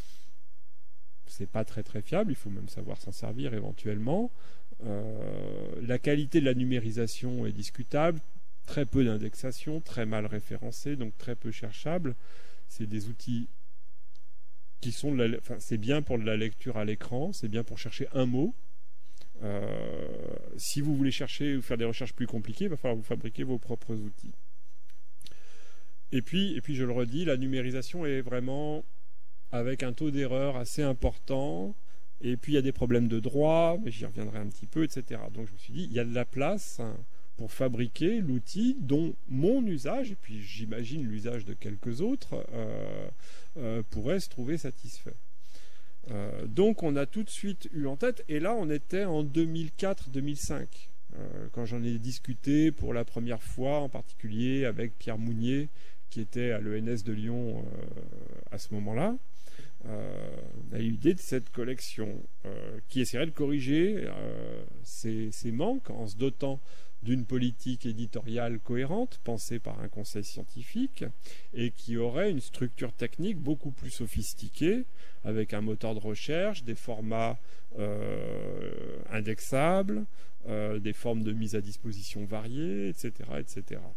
c'est pas très très fiable, il faut même savoir s'en servir éventuellement. Euh, la qualité de la numérisation est discutable, très peu d'indexation, très mal référencé, donc très peu cherchable. C'est des outils qui sont de la, enfin, c'est bien pour de la lecture à l'écran, c'est bien pour chercher un mot. Euh, si vous voulez chercher ou faire des recherches plus compliquées, il va falloir vous fabriquer vos propres outils. Et puis, et puis je le redis, la numérisation est vraiment avec un taux d'erreur assez important, et puis il y a des problèmes de droit, mais j'y reviendrai un petit peu, et cetera. Donc je me suis dit, il y a de la place pour fabriquer l'outil dont mon usage, et puis j'imagine l'usage de quelques autres, euh, euh, pourrait se trouver satisfait. Euh, donc on a tout de suite eu en tête, et là on était en deux mille quatre deux mille cinq, euh, quand j'en ai discuté pour la première fois, en particulier avec Pierre Mounier, qui était à l'E N S de Lyon euh, à ce moment-là. Euh, on a eu l'idée de cette collection euh, qui essaierait de corriger euh, ces, ces manques en se dotant d'une politique éditoriale cohérente, pensée par un conseil scientifique, et qui aurait une structure technique beaucoup plus sophistiquée, avec un moteur de recherche, des formats euh, indexables, euh, des formes de mise à disposition variées, et cetera, et cetera.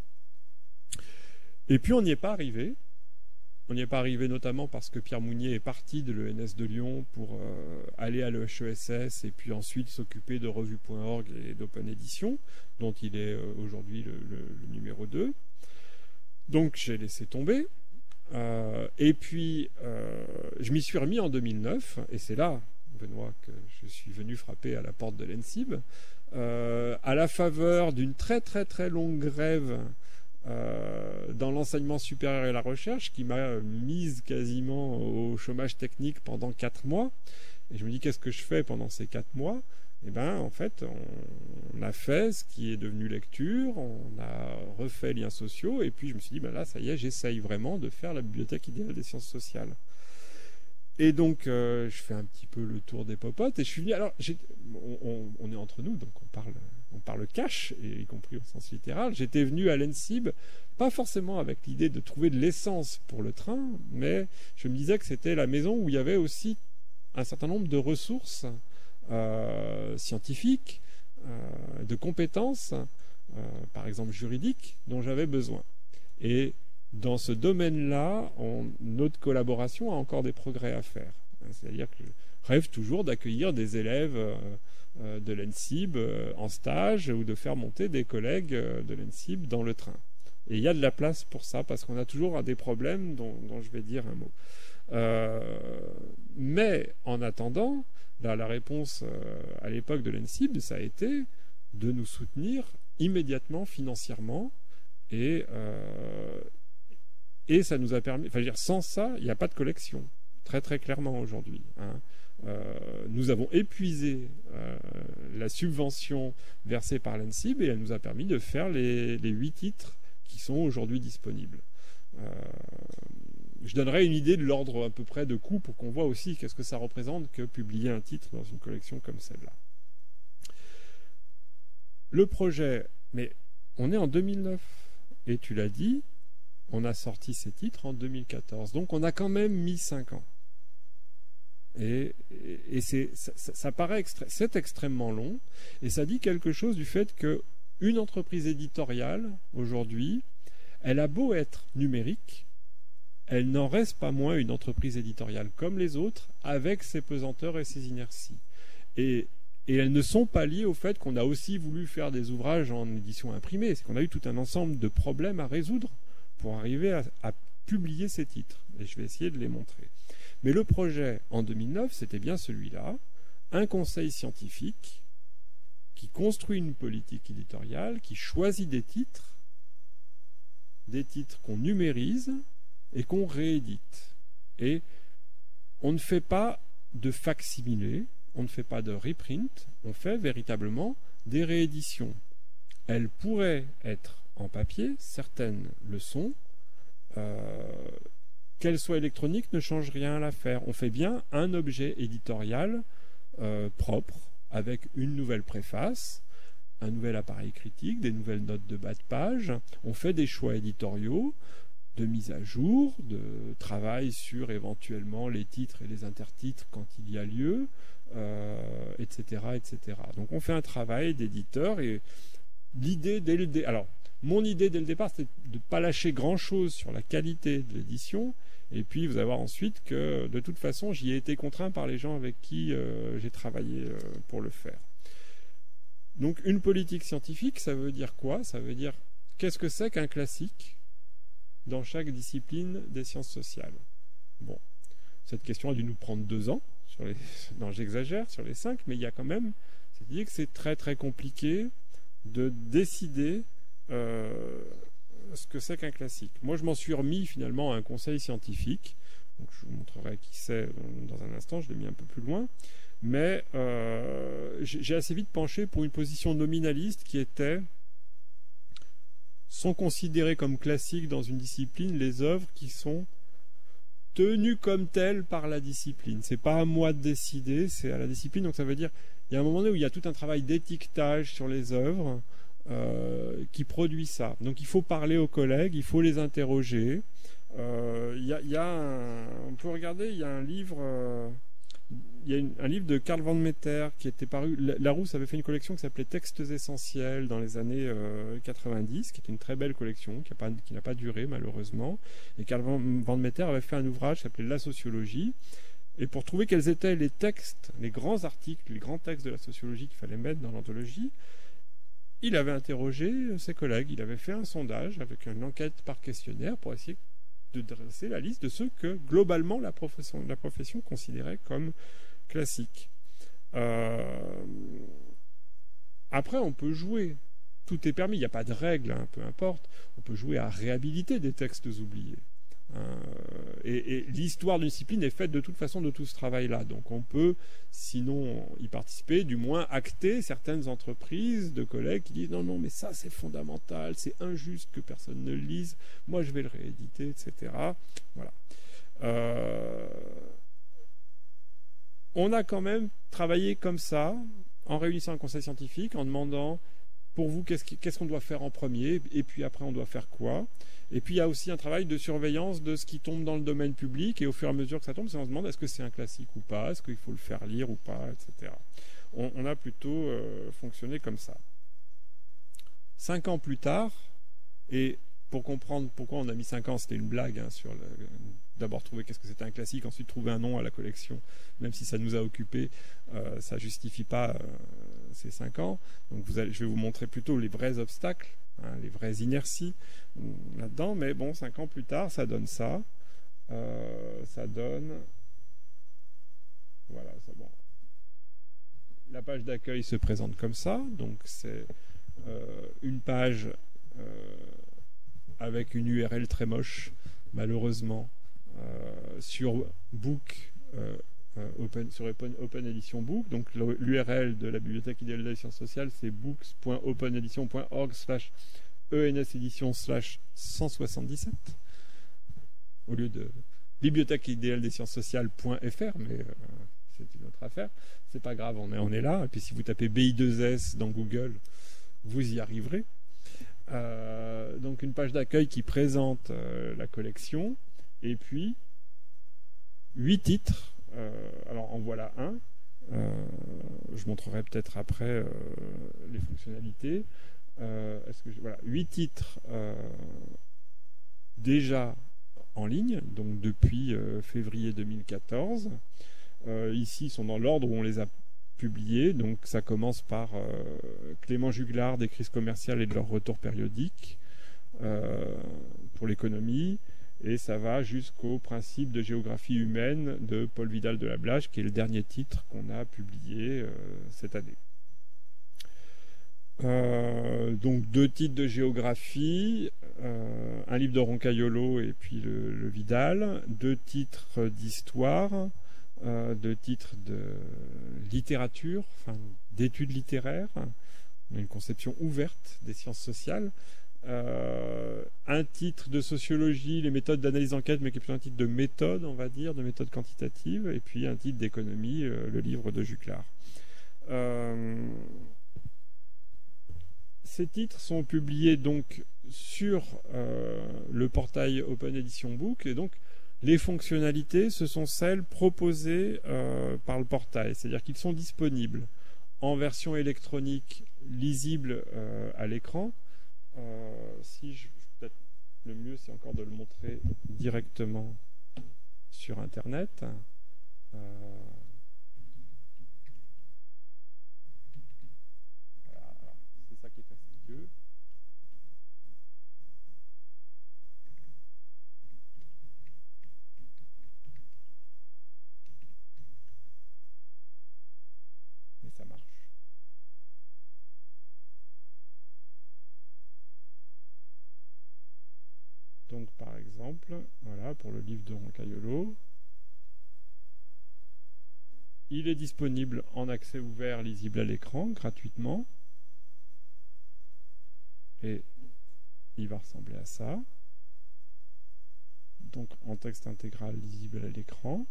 Et puis on n'y est pas arrivé. On n'y est pas arrivé notamment parce que Pierre Mounier est parti de l'E N S de Lyon pour euh, aller à l'E H E S S et puis ensuite s'occuper de revue point org et d'Open Edition, dont il est euh, aujourd'hui le, le, le numéro deux. Donc j'ai laissé tomber. Euh, et puis euh, je m'y suis remis en deux mille neuf, et c'est là, Benoît, que je suis venu frapper à la porte de l'E N S I B, euh, à la faveur d'une très très très longue grève Euh, dans l'enseignement supérieur et la recherche, qui m'a mise quasiment au chômage technique pendant quatre mois. Et je me dis, qu'est-ce que je fais pendant ces quatre mois? Et bien, en fait, on, on a fait ce qui est devenu lecture, on a refait liens sociaux, et puis je me suis dit, ben là, ça y est, j'essaye vraiment de faire la bibliothèque idéale des sciences sociales. Et donc, euh, je fais un petit peu le tour des popotes, et je suis venu... Alors, on, on, on est entre nous, donc on parle... on parle cash, et y compris au sens littéral. J'étais venu à l'E N S I B, pas forcément avec l'idée de trouver de l'essence pour le train, mais je me disais que c'était la maison où il y avait aussi un certain nombre de ressources euh, scientifiques, euh, de compétences, euh, par exemple juridiques, dont j'avais besoin. Et dans ce domaine-là, on, notre collaboration a encore des progrès à faire. C'est-à-dire que je rêve toujours d'accueillir des élèves euh, de l'E N S I B euh, en stage, ou de faire monter des collègues euh, de l'E N S I B dans le train. Et il y a de la place pour ça, parce qu'on a toujours des problèmes dont, dont je vais dire un mot. Euh, mais en attendant, là, la réponse euh, à l'époque de l'E N S I B, ça a été de nous soutenir immédiatement financièrement, et, euh, et ça nous a permis... Enfin, je veux dire, sans ça, il n'y a pas de collection, très très clairement aujourd'hui, hein. Euh, nous avons épuisé euh, la subvention versée par l'E N S I B, et elle nous a permis de faire les, les huit titres qui sont aujourd'hui disponibles. Euh, je donnerai une idée de l'ordre à peu près de coût pour qu'on voit aussi qu'est-ce que ça représente que publier un titre dans une collection comme celle-là. Le projet, mais on est en deux mille neuf, et tu l'as dit, on a sorti ces titres en deux mille quatorze, donc on a quand même mis cinq ans. Et, et, et c'est, ça, ça paraît extré- c'est extrêmement long, et ça dit quelque chose du fait que une entreprise éditoriale aujourd'hui, elle a beau être numérique, elle n'en reste pas moins une entreprise éditoriale comme les autres, avec ses pesanteurs et ses inerties. Et, et elles ne sont pas liées au fait qu'on a aussi voulu faire des ouvrages en édition imprimée. C'est qu'on a eu tout un ensemble de problèmes à résoudre pour arriver à, à publier ces titres. Et je vais essayer de les montrer. Mais le projet en deux mille neuf, c'était bien celui-là, un conseil scientifique qui construit une politique éditoriale, qui choisit des titres, des titres qu'on numérise et qu'on réédite. Et on ne fait pas de facsimilé, on ne fait pas de reprint, on fait véritablement des rééditions. Elles pourraient être en papier, certaines le sont. Euh, qu'elles soient électroniques ne change rien à l'affaire. On fait bien un objet éditorial euh, propre, avec une nouvelle préface, un nouvel appareil critique, des nouvelles notes de bas de page. On fait des choix éditoriaux, de mise à jour, de travail sur éventuellement les titres et les intertitres quand il y a lieu, euh, et cetera, et cetera. Donc on fait un travail d'éditeur, et l'idée dès le dé... alors mon idée dès le départ, c'était de ne pas lâcher grand-chose sur la qualité de l'édition, et puis vous allez voir ensuite que de toute façon j'y ai été contraint par les gens avec qui euh, j'ai travaillé euh, pour le faire. Donc une politique scientifique, ça veut dire quoi? Ça veut dire qu'est-ce que c'est qu'un classique dans chaque discipline des sciences sociales. Bon, cette question a dû nous prendre deux ans, sur les... non j'exagère, sur les cinq, mais il y a quand même, c'est-à-dire que c'est très très compliqué de décider euh, ce que c'est qu'un classique. Moi je m'en suis remis finalement à un conseil scientifique, donc je vous montrerai qui c'est dans un instant, je l'ai mis un peu plus loin, mais euh, j'ai assez vite penché pour une position nominaliste qui était: sont considérées comme classiques dans une discipline les œuvres qui sont tenues comme telles par la discipline. C'est pas à moi de décider, c'est à la discipline. Donc ça veut dire, il y a un moment donné où il y a tout un travail d'étiquetage sur les œuvres, euh, qui produit ça. Donc il faut parler aux collègues, il faut les interroger. Euh, y a, y a un, on peut regarder, il y a un livre... Euh, il y a une, un livre de Karl van Metter qui était paru. Larousse avait fait une collection qui s'appelait Textes essentiels dans les années euh, quatre-vingt-dix, qui était une très belle collection, qui n'a pas, qui n'a pas duré malheureusement. Et Karl van, van Metter avait fait un ouvrage qui s'appelait La sociologie. Et pour trouver quels étaient les textes, les grands articles, les grands textes de la sociologie qu'il fallait mettre dans l'anthologie, il avait interrogé ses collègues. Il avait fait un sondage avec une enquête par questionnaire pour essayer de dresser la liste de ceux que globalement la profession, la profession considérait comme classiques. Euh... Après, on peut jouer. Tout est permis. Il n'y a pas de règle, hein, peu importe. On peut jouer à réhabiliter des textes oubliés. Euh, et, et l'histoire d'une discipline est faite de toute façon de tout ce travail-là. Donc on peut, sinon y participer, du moins acter certaines entreprises de collègues qui disent non, non, mais ça c'est fondamental, c'est injuste que personne ne le lise, moi je vais le rééditer, et cetera. Voilà. Euh, on a quand même travaillé comme ça, en réunissant un conseil scientifique, en demandant pour vous qu'est-ce qu'est-ce qu'on doit faire en premier, et puis après on doit faire quoi. Et puis il y a aussi un travail de surveillance de ce qui tombe dans le domaine public, et au fur et à mesure que ça tombe, on se demande est-ce que c'est un classique ou pas, est-ce qu'il faut le faire lire ou pas, et cetera. On, on a plutôt euh, fonctionné comme ça. Cinq ans plus tard, et pour comprendre pourquoi on a mis cinq ans, c'était une blague hein, sur le, d'abord trouver qu'est-ce que c'était un classique, ensuite trouver un nom à la collection, même si ça nous a occupé, euh, ça justifie pas euh, ces cinq ans. Donc vous allez, je vais vous montrer plutôt les vrais obstacles, hein, les vraies inerties là-dedans, mais bon, cinq ans plus tard, ça donne ça. Euh, ça donne... Voilà, c'est bon. La page d'accueil se présente comme ça, donc c'est euh, une page euh, avec une U R L très moche, malheureusement, euh, sur Book, euh, open, sur Open, Open Edition Book. Donc l'U R L de la Bibliothèque idéale des sciences sociales, c'est books point open edition point org slash ensedition slash cent soixante-dix-sept, au lieu de bibliothèque idéale des sciences sociales.fr, mais euh, c'est une autre affaire. C'est pas grave, on est, on est là. Et puis si vous tapez B I deux S dans Google, vous y arriverez. Euh, donc une page d'accueil qui présente euh, la collection, et puis huit titres. Euh, alors en voilà un. Euh, je montrerai peut-être après euh, les fonctionnalités. Euh, est-ce que je, voilà, huit titres euh, déjà en ligne, donc depuis euh, février deux mille quatorze. Euh, ici, ils sont dans l'ordre où on les a publiés. Donc ça commence par euh, Clément Juglar, des crises commerciales et de leur retour périodique euh, pour l'économie. Et ça va jusqu'au principe de géographie humaine de Paul Vidal de la Blache, qui est le dernier titre qu'on a publié euh, cette année. Euh, donc deux titres de géographie, euh, un livre de Roncaiolo et puis le, le Vidal, deux titres d'histoire, euh, deux titres de littérature, enfin d'études littéraires, une conception ouverte des sciences sociales, euh, un titre de sociologie, les méthodes d'analyse d'enquête, mais qui est plutôt un titre de méthode, on va dire, de méthode quantitative, et puis un titre d'économie, euh, le livre de Juglar. Euh, Ces titres sont publiés donc sur euh, le portail Open Edition Book, et donc les fonctionnalités, ce sont celles proposées euh, par le portail, c'est-à-dire qu'ils sont disponibles en version électronique lisible euh, à l'écran. Euh, si je, peut-être le mieux, c'est encore de le montrer directement sur Internet. Euh, ça qui est fastidieux. Mais ça marche. Donc par exemple, voilà, pour le livre de Roncaiolo, il est disponible en accès ouvert, lisible à l'écran, gratuitement. Et il va ressembler à ça. Donc en texte intégral lisible à l'écran,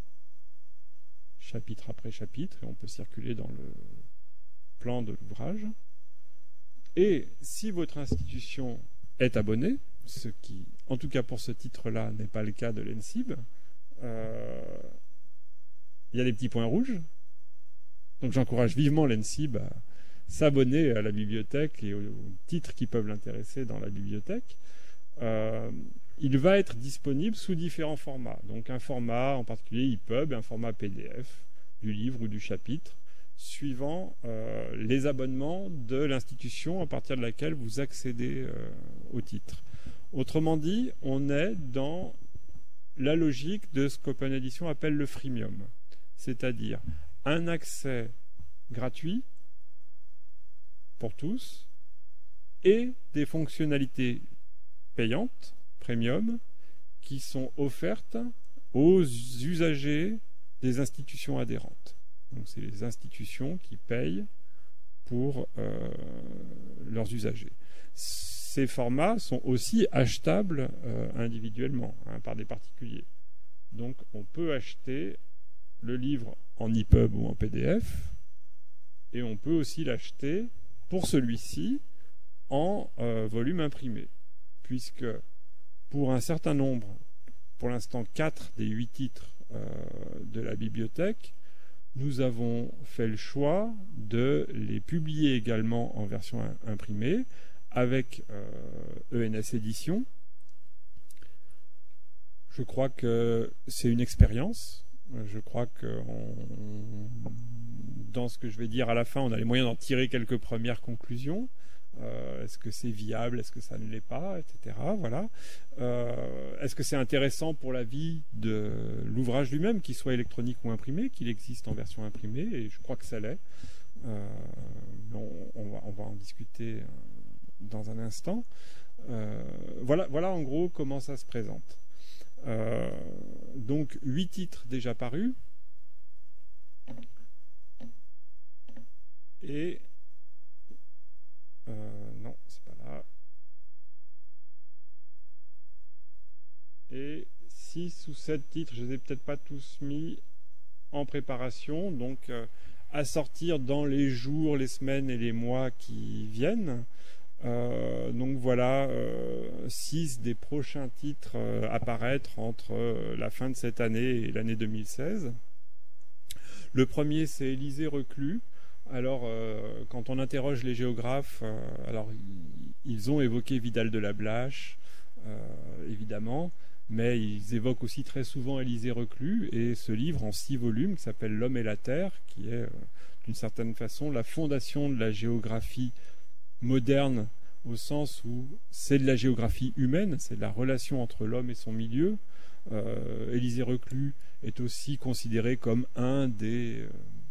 chapitre après chapitre, et on peut circuler dans le plan de l'ouvrage. Et si votre institution est abonnée, ce qui, en tout cas pour ce titre-là, n'est pas le cas de l'E N S I B, euh, il y a des petits points rouges. Donc j'encourage vivement l'E N S I B à s'abonner à la bibliothèque et aux, aux titres qui peuvent l'intéresser dans la bibliothèque. Euh, il va être disponible sous différents formats. Donc un format en particulier E P U B, un format P D F du livre ou du chapitre, suivant euh, les abonnements de l'institution à partir de laquelle vous accédez euh, au titre. Autrement dit, on est dans la logique de ce qu'Open Edition appelle le freemium, c'est-à-dire un accès gratuit pour tous et des fonctionnalités payantes, premium, qui sont offertes aux usagers des institutions adhérentes. Donc c'est les institutions qui payent pour euh, leurs usagers. Ces formats sont aussi achetables euh, individuellement, hein, par des particuliers. Donc on peut acheter le livre en E P U B ou en P D F, et on peut aussi l'acheter pour celui-ci en euh, volume imprimé, puisque pour un certain nombre, pour l'instant quatre des huit titres euh, de la bibliothèque, nous avons fait le choix de les publier également en version imprimée avec euh, E N S Édition. Je crois que c'est une expérience. Je crois que on, dans ce que je vais dire à la fin, on a les moyens d'en tirer quelques premières conclusions. Euh, est-ce que c'est viable, est-ce que ça ne l'est pas, et cetera. Voilà. Euh, est-ce que c'est intéressant pour la vie de l'ouvrage lui-même, qu'il soit électronique ou imprimé, qu'il existe en version imprimée, et je crois que ça l'est. Euh, on, on, va, on va en discuter dans un instant. Euh, voilà, voilà en gros comment ça se présente. Euh, donc huit titres déjà parus. Et Euh, non, c'est pas là. Et six ou sept titres, je ne les ai peut-être pas tous mis en préparation, donc euh, à sortir dans les jours, les semaines et les mois qui viennent. Euh, donc voilà, euh, six des prochains titres euh, à paraître entre euh, la fin de cette année et l'année deux mille seize. Le premier, c'est Élisée Reclus. Alors, euh, quand on interroge les géographes, euh, alors ils ont évoqué Vidal de la Blache, euh, évidemment, mais ils évoquent aussi très souvent Élisée Reclus et ce livre en six volumes qui s'appelle L'homme et la terre, qui est euh, d'une certaine façon la fondation de la géographie moderne, au sens où c'est de la géographie humaine, c'est de la relation entre l'homme et son milieu. Euh, Élisée Reclus est aussi considéré comme un des... Euh,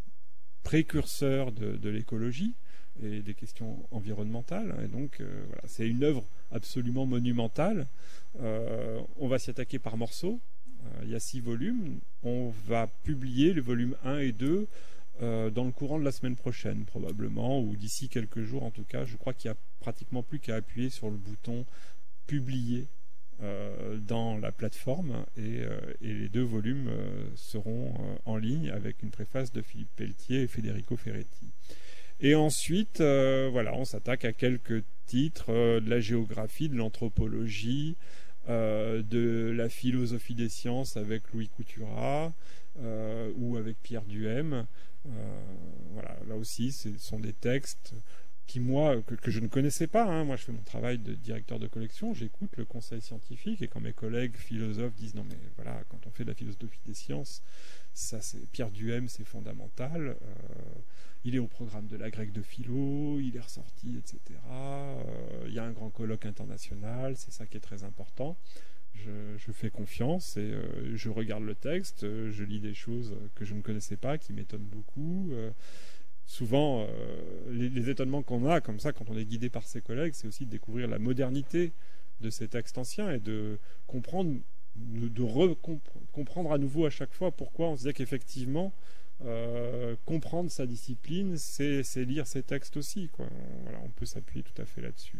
précurseur de, de l'écologie et des questions environnementales. Et donc, euh, voilà, c'est une œuvre absolument monumentale. Euh, on va s'y attaquer par morceaux. Euh, il y a six volumes. On va publier le volume un et deux euh, dans le courant de la semaine prochaine, probablement, ou d'ici quelques jours en tout cas. Je crois qu'il n'y a pratiquement plus qu'à appuyer sur le bouton « Publier » Euh, dans la plateforme et, euh, et les deux volumes euh, seront euh, en ligne avec une préface de Philippe Pelletier et Federico Ferretti. Et ensuite, euh, voilà, on s'attaque à quelques titres euh, de la géographie, de l'anthropologie, euh, de la philosophie des sciences avec Louis Couturat euh, ou avec Pierre Duhem. Euh, voilà, là aussi, ce sont des textes qui, moi, que, que je ne connaissais pas. Hein. Moi, je fais mon travail de directeur de collection, j'écoute le conseil scientifique, et quand mes collègues philosophes disent non, mais voilà, quand on fait de la philosophie des sciences, ça, c'est Pierre Duhem, c'est fondamental. Euh, il est au programme de la grecque de philo, il est ressorti, et cetera. Euh, il y a un grand colloque international, c'est ça qui est très important. Je, je fais confiance et euh, je regarde le texte, euh, je lis des choses que je ne connaissais pas, qui m'étonnent beaucoup. Euh, Souvent, euh, les, les étonnements qu'on a comme ça quand on est guidé par ses collègues, c'est aussi de découvrir la modernité de ces textes anciens et de comprendre, de, de recomprendre à nouveau à chaque fois pourquoi on se disait qu'effectivement, euh, comprendre sa discipline, c'est lire ses textes aussi, quoi. Voilà, on peut s'appuyer tout à fait là-dessus.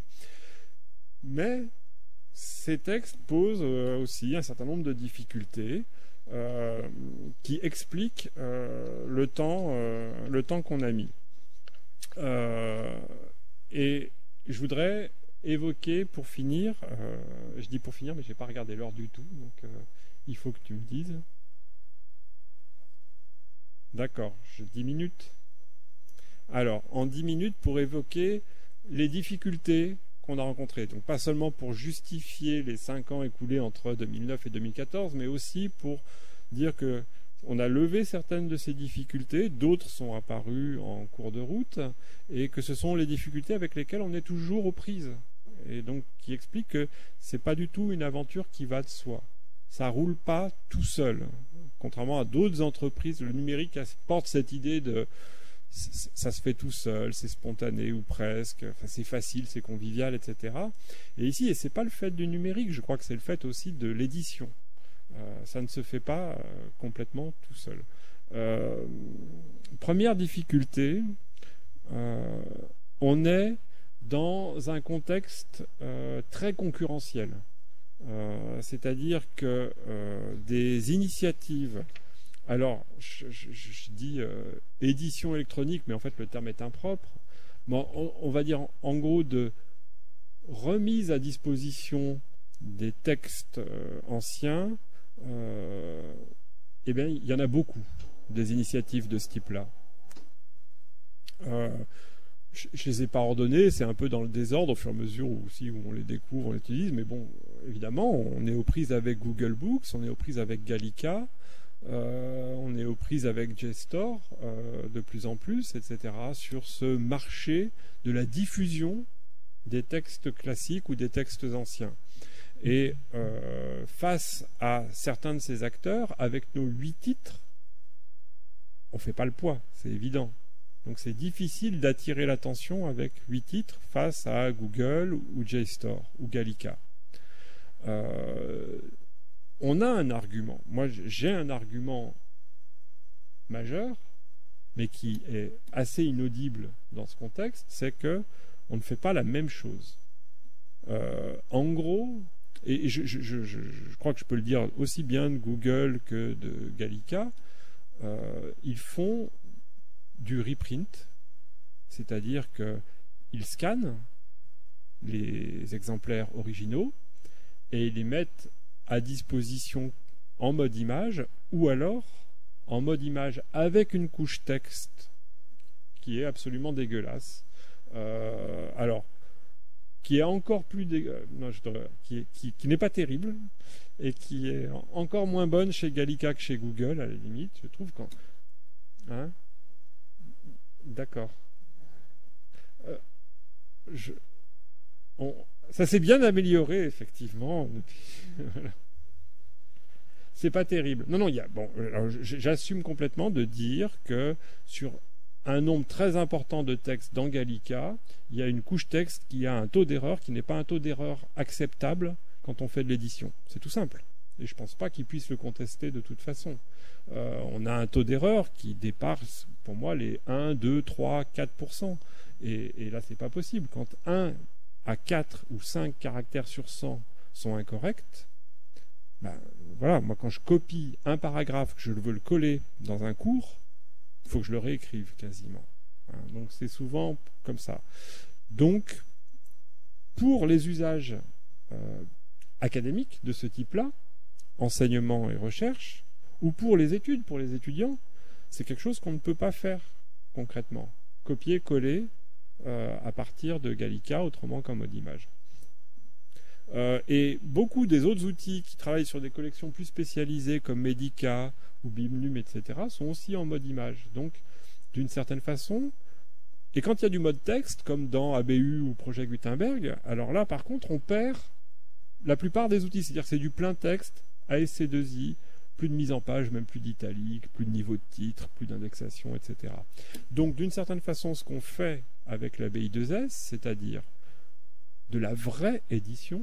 Mais ces textes posent euh, aussi un certain nombre de difficultés. Euh, qui explique euh, le temps, euh, le temps qu'on a mis. Euh, et je voudrais évoquer pour finir, euh, je dis pour finir, mais je n'ai pas regardé l'heure du tout, donc euh, il faut que tu me dises. D'accord, je dix minutes. Alors, en dix minutes, pour évoquer les difficultés qu'on a rencontrées. Donc, pas seulement pour justifier les cinq ans écoulés entre deux mille neuf et deux mille quatorze, mais aussi pour dire que on a levé certaines de ces difficultés, d'autres sont apparues en cours de route, et que ce sont les difficultés avec lesquelles on est toujours aux prises. Et donc, qui explique que c'est pas du tout une aventure qui va de soi. Ça roule pas tout seul. Contrairement à d'autres entreprises, le numérique porte cette idée de ça se fait tout seul, c'est spontané ou presque, enfin, c'est facile, c'est convivial, et cetera. Et ici, et c'est pas le fait du numérique, je crois que c'est le fait aussi de l'édition. Euh, ça ne se fait pas euh, complètement tout seul. Euh, première difficulté, euh, on est dans un contexte euh, très concurrentiel. Euh, c'est-à-dire que euh, des initiatives, alors je, je, je dis euh, édition électronique, mais en fait le terme est impropre, bon, on, on va dire en, en gros de remise à disposition des textes euh, anciens, euh, eh bien il y en a beaucoup, des initiatives de ce type-là. Euh, je ne les ai pas ordonnées, c'est un peu dans le désordre au fur et à mesure où, aussi, où on les découvre, on les utilise, mais bon, évidemment, on est aux prises avec Google Books, on est aux prises avec Gallica, euh, on est aux prises avec JSTOR euh, de plus en plus, et cetera, sur ce marché de la diffusion des textes classiques ou des textes anciens. Et euh, face à certains de ces acteurs, avec nos huit titres, on ne fait pas le poids, c'est évident. Donc c'est difficile d'attirer l'attention avec huit titres face à Google ou JSTOR ou Gallica. Euh, on a un argument. Moi, j'ai un argument majeur, mais qui est assez inaudible dans ce contexte, c'est que on ne fait pas la même chose. Euh, en gros, et je, je, je, je crois que je peux le dire aussi bien de Google que de Gallica, euh, ils font du reprint, c'est-à-dire qu'ils scannent les exemplaires originaux et ils les mettent à disposition en mode image ou alors en mode image avec une couche texte qui est absolument dégueulasse. Euh, alors, qui est encore plus dégueu... non, je dois... qui, est... qui, qui n'est pas terrible et qui est encore moins bonne chez Gallica que chez Google, à la limite, je trouve. Quand... Hein? D'accord. Euh, je... On... Ça s'est bien amélioré, effectivement. Voilà. C'est pas terrible. Non, non, il y a. Bon, j'assume complètement de dire que sur un nombre très important de textes dans Gallica, il y a une couche texte qui a un taux d'erreur qui n'est pas un taux d'erreur acceptable quand on fait de l'édition. C'est tout simple. Et je ne pense pas qu'ils puissent le contester de toute façon. Euh, on a un taux d'erreur qui dépasse, pour moi, les un, deux, trois, quatre pour cent. Et, et là, c'est pas possible. Quand un à quatre ou cinq caractères sur cent sont incorrects, ben, voilà, moi, quand je copie un paragraphe, que je veux le coller dans un cours, il faut que je le réécrive quasiment. Hein, donc, c'est souvent comme ça. Donc, pour les usages euh, académiques de ce type-là, enseignement et recherche, ou pour les études, pour les étudiants, c'est quelque chose qu'on ne peut pas faire concrètement. Copier, coller euh, à partir de Gallica, autrement qu'en mode image. Euh, et beaucoup des autres outils qui travaillent sur des collections plus spécialisées comme Medica ou Bimnum, et cetera, sont aussi en mode image. Donc, d'une certaine façon, et quand il y a du mode texte, comme dans A B U ou Projet Gutenberg, alors là, par contre, on perd la plupart des outils. C'est-à-dire que c'est du plein texte, A S C deux I, plus de mise en page, même plus d'italique, plus de niveau de titre, plus d'indexation, et cetera. Donc, d'une certaine façon, ce qu'on fait avec la B I deux S, c'est-à-dire de la vraie édition,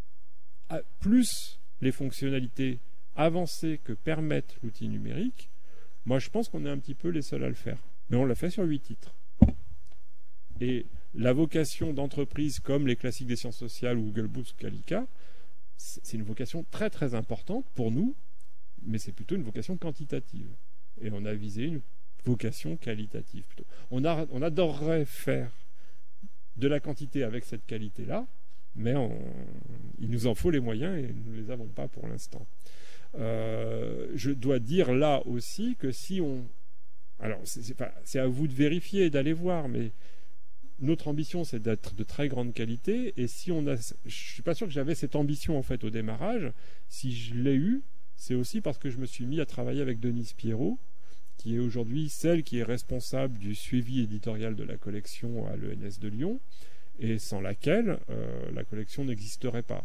plus les fonctionnalités avancées que permettent l'outil numérique, moi je pense qu'on est un petit peu les seuls à le faire. Mais on l'a fait sur huit titres. Et la vocation d'entreprises comme les classiques des sciences sociales ou Google Books ou Gallica, c'est une vocation très très importante pour nous, mais c'est plutôt une vocation quantitative. Et on a visé une vocation qualitative plutôt. On, a, on adorerait faire de la quantité avec cette qualité-là, mais on, il nous en faut les moyens et nous ne les avons pas pour l'instant. Euh, je dois dire là aussi que si on... Alors, c'est à vous de vérifier et d'aller voir, mais notre ambition, c'est d'être de très grande qualité, et si on a... Je ne suis pas sûr que j'avais cette ambition, en fait, au démarrage. Si je l'ai eu, c'est aussi parce que je me suis mis à travailler avec Denise Pierrot, qui est aujourd'hui celle qui est responsable du suivi éditorial de la collection à l'E N S de Lyon, et sans laquelle euh, la collection n'existerait pas.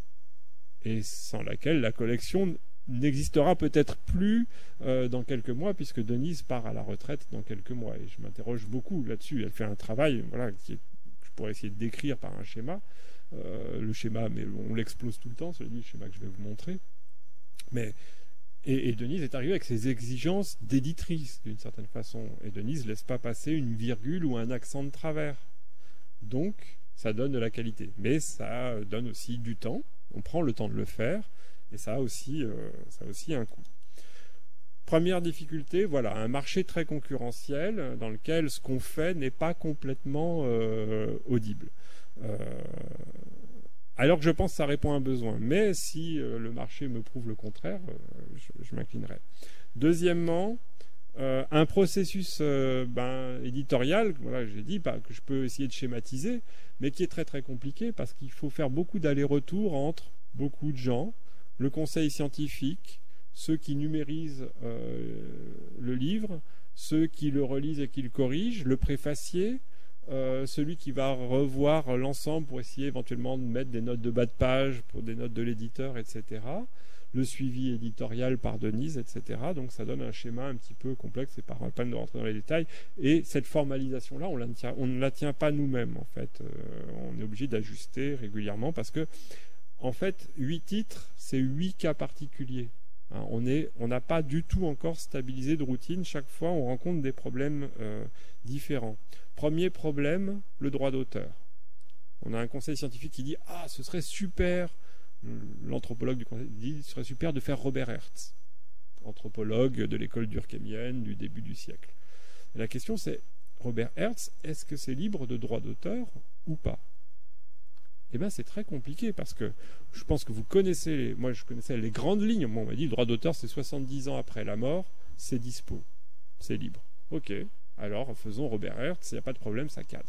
Et sans laquelle la collection n'existera peut-être plus euh, dans quelques mois, puisque Denise part à la retraite dans quelques mois. Et je m'interroge beaucoup là-dessus. Elle fait un travail, voilà, qui est, je pourrais essayer de décrire par un schéma. Euh, le schéma, mais on l'explose tout le temps, celui le schéma que je vais vous montrer. Mais, et, et Denise est arrivée avec ses exigences d'éditrice, d'une certaine façon. Et Denise ne laisse pas passer une virgule ou un accent de travers. Donc, ça donne de la qualité. Mais ça donne aussi du temps. On prend le temps de le faire. Et ça a aussi, euh, ça a aussi un coût. Première difficulté, voilà, un marché très concurrentiel dans lequel ce qu'on fait n'est pas complètement euh, audible. Euh, alors que je pense que ça répond à un besoin. Mais si euh, le marché me prouve le contraire, euh, je, je m'inclinerai. Deuxièmement, euh, un processus euh, ben, éditorial, voilà, j'ai dit bah, que je peux essayer de schématiser, mais qui est très très compliqué parce qu'il faut faire beaucoup d'allers-retours entre beaucoup de gens, le conseil scientifique, ceux qui numérisent euh, le livre, ceux qui le relisent et qui le corrigent, le préfacier, euh, celui qui va revoir l'ensemble pour essayer éventuellement de mettre des notes de bas de page pour des notes de l'éditeur, et cetera. Le suivi éditorial par Denise, et cetera. Donc ça donne un schéma un petit peu complexe, et pas la peine de rentrer dans les détails. Et cette formalisation-là, on, on ne la tient pas nous-mêmes, en fait. Euh, on est obligé d'ajuster régulièrement parce que en fait, huit titres, c'est huit cas particuliers. Hein, on est, on n'a pas du tout encore stabilisé de routine. Chaque fois, on rencontre des problèmes euh, différents. Premier problème, le droit d'auteur. On a un conseil scientifique qui dit « Ah, ce serait super !» L'anthropologue du conseil dit « Ce serait super de faire Robert Hertz, anthropologue de l'école durkheimienne du début du siècle. » Et la question, c'est « Robert Hertz, est-ce que c'est libre de droit d'auteur ou pas ?» Eh bien, c'est très compliqué parce que je pense que vous connaissez, moi je connaissais les grandes lignes. Moi, on m'a dit le droit d'auteur, c'est soixante-dix ans après la mort, c'est dispo, c'est libre. Ok, alors faisons Robert Hertz, il n'y a pas de problème, ça cadre.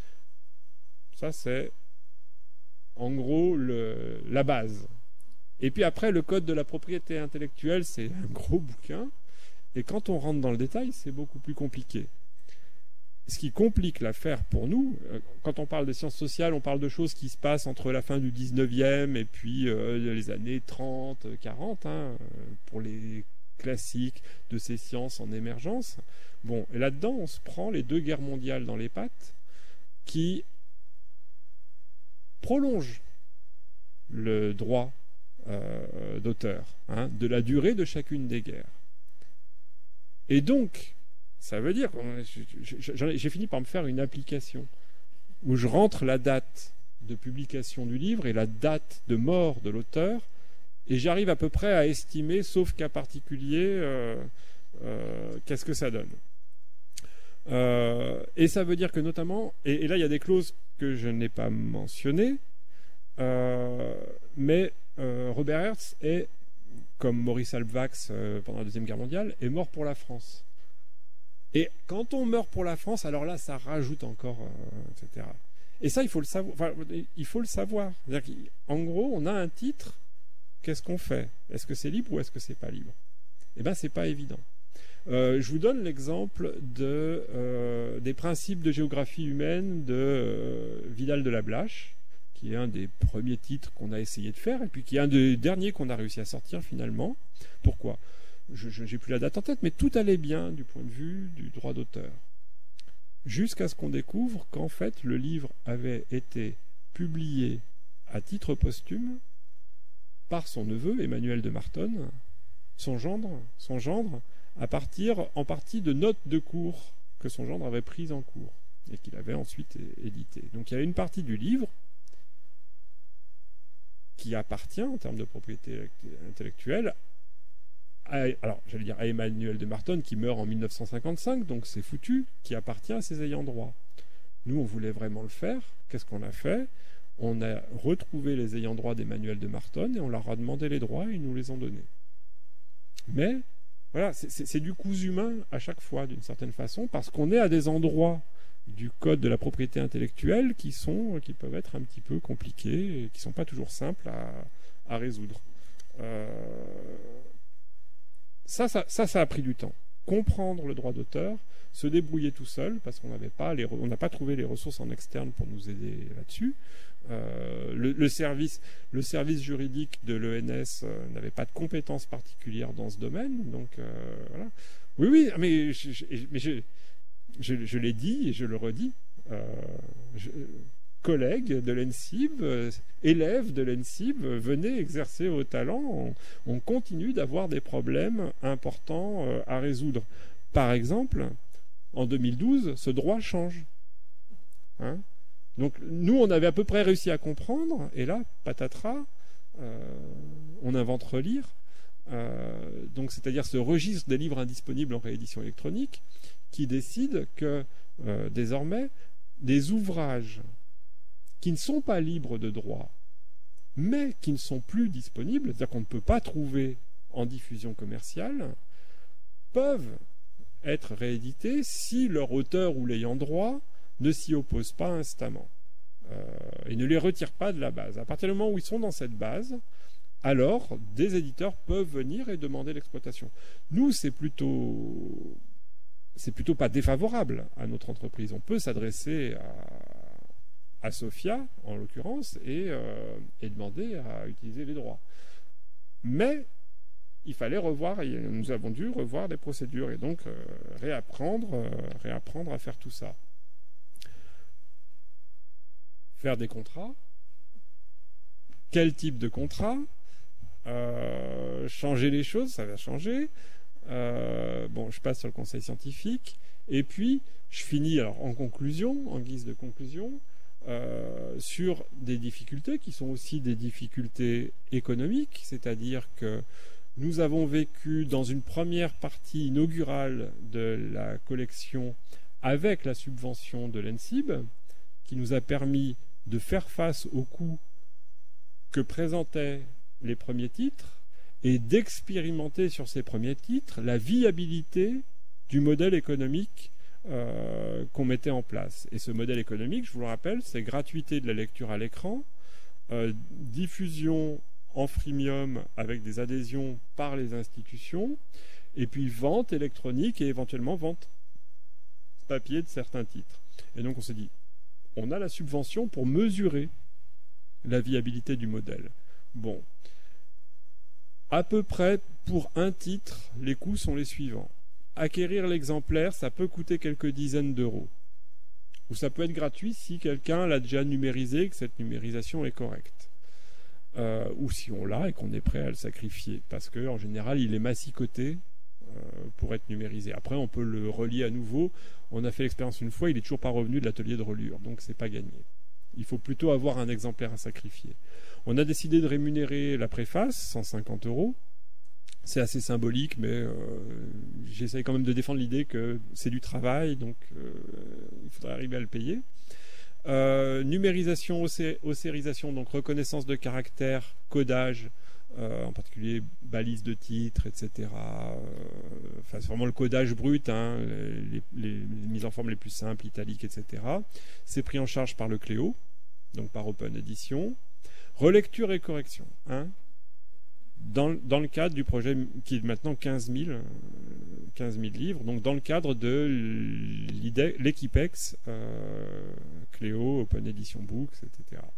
Ça, c'est en gros le, la base. Et puis après, le code de la propriété intellectuelle, c'est un gros bouquin. Et quand on rentre dans le détail, c'est beaucoup plus compliqué. Ce qui complique l'affaire pour nous, quand on parle des sciences sociales, on parle de choses qui se passent entre la fin du dix-neuvième et puis euh, les années trente, quarante, hein, pour les classiques de ces sciences en émergence. Bon, et là-dedans, on se prend les deux guerres mondiales dans les pattes qui prolongent le droit euh, d'auteur, hein, de la durée de chacune des guerres. Et donc, ça veut dire que j'ai fini par me faire une application où je rentre la date de publication du livre et la date de mort de l'auteur, et j'arrive à peu près à estimer, sauf cas particulier, euh, euh, qu'est-ce que ça donne. Euh, et ça veut dire que notamment, et, et là il y a des clauses que je n'ai pas mentionnées, euh, mais euh, Robert Hertz est, comme Maurice Halbwachs euh, pendant la Deuxième Guerre mondiale, est mort pour la France. Et quand on meurt pour la France, alors là, ça rajoute encore, euh, et cetera. Et ça, il faut le savoir. Enfin, il faut le savoir. En gros, on a un titre. Qu'est-ce qu'on fait? Est-ce que c'est libre ou est-ce que c'est pas libre? Eh bien, c'est pas évident. Euh, je vous donne l'exemple de, euh, des principes de géographie humaine de euh, Vidal de la Blache, qui est un des premiers titres qu'on a essayé de faire, et puis qui est un des derniers qu'on a réussi à sortir finalement. Pourquoi? Je n'ai plus la date en tête, mais tout allait bien du point de vue du droit d'auteur. Jusqu'à ce qu'on découvre qu'en fait, le livre avait été publié à titre posthume par son neveu, Emmanuel de Martonne, son gendre, son gendre, à partir en partie de notes de cours que son gendre avait prises en cours et qu'il avait ensuite édité. Donc il y a une partie du livre qui appartient, en termes de propriété intellectuelle, à, alors j'allais dire à Emmanuel de Martonne, qui meurt en mille neuf cent cinquante-cinq, donc c'est foutu, qui appartient à ses ayants droit. Nous, on voulait vraiment le faire. Qu'est-ce qu'on a fait? On a retrouvé les ayants droit des manuels de Marton et on leur a demandé les droits et ils nous les ont donnés. Mais, voilà, c'est du cousu humain à chaque fois, d'une certaine façon, parce qu'on est à des endroits du code de la propriété intellectuelle qui, sont, qui peuvent être un petit peu compliqués et qui ne sont pas toujours simples à, à résoudre. Euh, ça, ça, ça, ça a pris du temps. Comprendre le droit d'auteur, se débrouiller tout seul, parce qu'on n'avait pas les, on n'a pas trouvé les ressources en externe pour nous aider là-dessus. Euh, le, le, service, le service juridique de l'E N S euh, n'avait pas de compétences particulières dans ce domaine, donc euh, voilà. Oui, oui, mais je, je, mais je, je, je l'ai dit et je le redis. Euh, je, collègues de l'E N S I B, euh, élèves de l'E N S I B, euh, venez exercer vos talents. On, on continue d'avoir des problèmes importants euh, à résoudre. Par exemple, en deux mille douze, ce droit change. Hein? Donc nous, on avait à peu près réussi à comprendre, et là, patatras, euh, on invente relire. Euh, donc c'est-à-dire ce registre des livres indisponibles en réédition électronique qui décide que euh, désormais, des ouvrages qui ne sont pas libres de droit, mais qui ne sont plus disponibles, c'est-à-dire qu'on ne peut pas trouver en diffusion commerciale, peuvent être réédités si leur auteur ou l'ayant droit ne s'y oppose pas instamment euh, et ne les retire pas de la base. À partir du moment où ils sont dans cette base, alors des éditeurs peuvent venir et demander l'exploitation. Nous, c'est plutôt, c'est plutôt pas défavorable à notre entreprise. On peut s'adresser à, à Sophia, en l'occurrence, et, euh, et demander à utiliser les droits. Mais il fallait revoir, et nous avons dû revoir des procédures, et donc euh, réapprendre, euh, réapprendre à faire tout ça. Faire des contrats. Quel type de contrat? euh, Changer les choses, ça va changer. Euh, bon, je passe sur le conseil scientifique. Et puis, je finis alors en conclusion, en guise de conclusion, euh, sur des difficultés qui sont aussi des difficultés économiques, c'est-à-dire que nous avons vécu dans une première partie inaugurale de la collection avec la subvention de l'E N S I B, qui nous a permis de faire face aux coûts que présentaient les premiers titres et d'expérimenter sur ces premiers titres la viabilité du modèle économique euh, qu'on mettait en place. Et ce modèle économique, je vous le rappelle, c'est gratuité de la lecture à l'écran, euh, diffusion en freemium avec des adhésions par les institutions, et puis vente électronique et éventuellement vente papier de certains titres. Et donc on s'est dit, on a la subvention pour mesurer la viabilité du modèle. Bon. À peu près, pour un titre, les coûts sont les suivants. Acquérir l'exemplaire, ça peut coûter quelques dizaines d'euros. Ou ça peut être gratuit si quelqu'un l'a déjà numérisé et que cette numérisation est correcte. Euh, ou si on l'a et qu'on est prêt à le sacrifier. Parce qu'en général, il est massicoté euh, pour être numérisé. Après, on peut le relier à nouveau. On a fait l'expérience une fois, il n'est toujours pas revenu de l'atelier de reliure. Donc, c'est pas gagné. Il faut plutôt avoir un exemplaire à sacrifier. On a décidé de rémunérer la préface, cent cinquante euros. C'est assez symbolique, mais euh, j'essaye quand même de défendre l'idée que c'est du travail, donc euh, il faudrait arriver à le payer. Euh, numérisation, océrisation, donc reconnaissance de caractère, codage, euh, en particulier balises de titres, et cetera. Euh, enfin, c'est vraiment le codage brut, hein, les, les, les mises en forme les plus simples, italiques, et cetera. C'est pris en charge par le Cléo, donc par Open Edition. Relecture et correction, hein, dans, dans le cadre du projet qui est maintenant quinze mille livres, donc dans le cadre de l'Equipex, euh, Cléo, Open Edition Books, et cetera.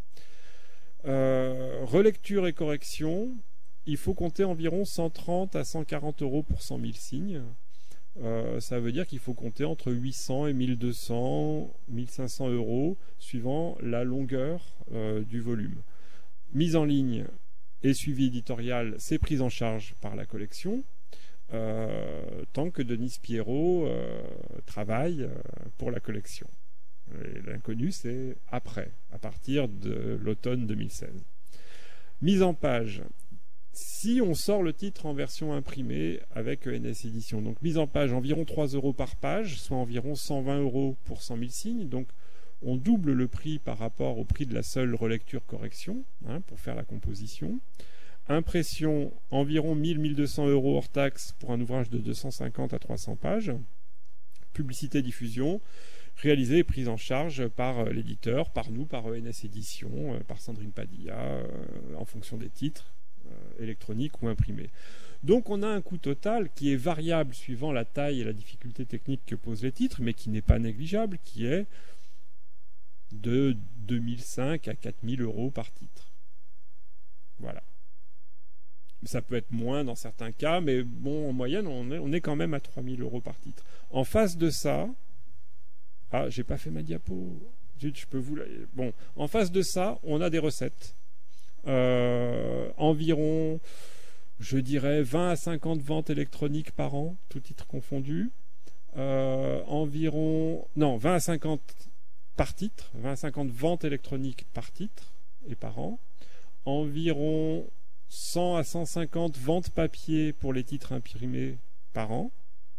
Euh, relecture et correction, il faut compter environ cent trente à cent quarante euros pour cent mille signes. Euh, ça veut dire qu'il faut compter entre huit cents et mille deux cents, mille cinq cents euros, suivant la longueur euh, du volume. Mise en ligne et suivi éditorial, c'est pris en charge par la collection, euh, tant que Denis Pierrot euh, travaille euh, pour la collection. L'inconnu, c'est après, à partir de l'automne deux mille seize. Mise en page. Si on sort le titre en version imprimée avec E N S Édition, donc mise en page environ trois euros par page, soit environ cent vingt euros pour cent mille signes, donc on double le prix par rapport au prix de la seule relecture-correction, hein, pour faire la composition. Impression, environ mille à mille deux cents euros hors taxe pour un ouvrage de deux cent cinquante à trois cents pages. Publicité-diffusion, réalisée et prise en charge par l'éditeur, par nous, par E N S Éditions, par Sandrine Padilla, euh, en fonction des titres, euh, électroniques ou imprimés. Donc on a un coût total qui est variable suivant la taille et la difficulté technique que posent les titres, mais qui n'est pas négligeable, qui est de deux mille cinq à quatre mille euros par titre. Voilà. Ça peut être moins dans certains cas, mais bon, en moyenne, on est, on est quand même à trois mille euros par titre. En face de ça, ah, j'ai pas fait ma diapo. Zut, je peux vous. La... Bon, en face de ça, on a des recettes. Euh, environ, je dirais, vingt à cinquante ventes électroniques par an, tout titre confondu. Euh, environ, non, vingt à cinquante par titre, vingt à cinquante ventes électroniques par titre et par an. Environ cent à cent cinquante ventes papier pour les titres imprimés par an.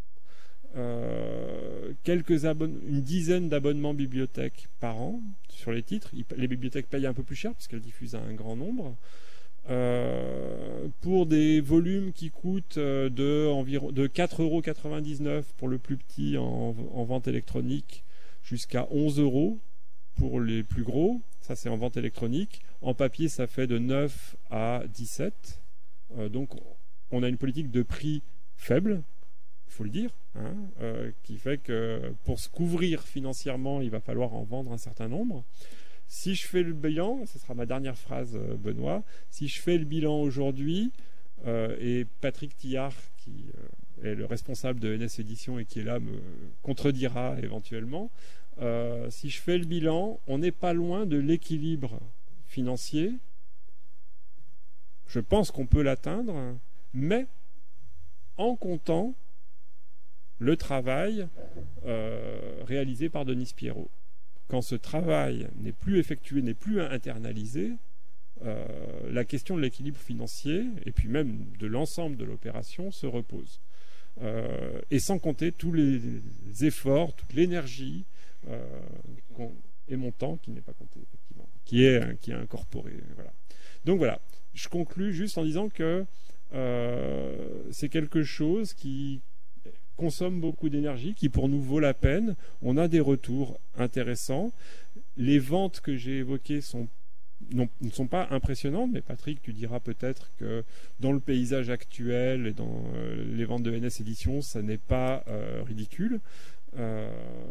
Euh, quelques abonne- une dizaine d'abonnements bibliothèques par an sur les titres. Les bibliothèques payent un peu plus cher puisqu'elles diffusent un grand nombre. Euh, pour des volumes qui coûtent de, environ, de quatre euros quatre-vingt-dix-neuf pour le plus petit en, en vente électronique jusqu'à onze euros pour les plus gros. Ça, c'est en vente électronique. En papier, ça fait de neuf à dix-sept. Euh, donc, on a une politique de prix faible, il faut le dire, hein, euh, qui fait que pour se couvrir financièrement, il va falloir en vendre un certain nombre. Si je fais le bilan, ce sera ma dernière phrase, Benoît, si je fais le bilan aujourd'hui, euh, et Patrick Tillard, qui euh, est le responsable de N S Éditions et qui est là, me contredira éventuellement, euh, si je fais le bilan, on n'est pas loin de l'équilibre financier. Je pense qu'on peut l'atteindre, mais en comptant le travail euh, réalisé par Denis Pierrot. Quand ce travail n'est plus effectué, n'est plus internalisé, euh, la question de l'équilibre financier, et puis même de l'ensemble de l'opération, se repose. Euh, et sans compter tous les efforts, toute l'énergie euh, et mon temps qui n'est pas compté, effectivement, qui est, qui est incorporé. Voilà. Donc voilà, je conclus juste en disant que euh, c'est quelque chose qui consomme beaucoup d'énergie, qui pour nous vaut la peine. On a des retours intéressants. Les ventes que j'ai évoquées sont, non, ne sont pas impressionnantes, mais Patrick, tu diras peut-être que dans le paysage actuel et dans euh, les ventes de N S Éditions, ça n'est pas euh, ridicule. Euh...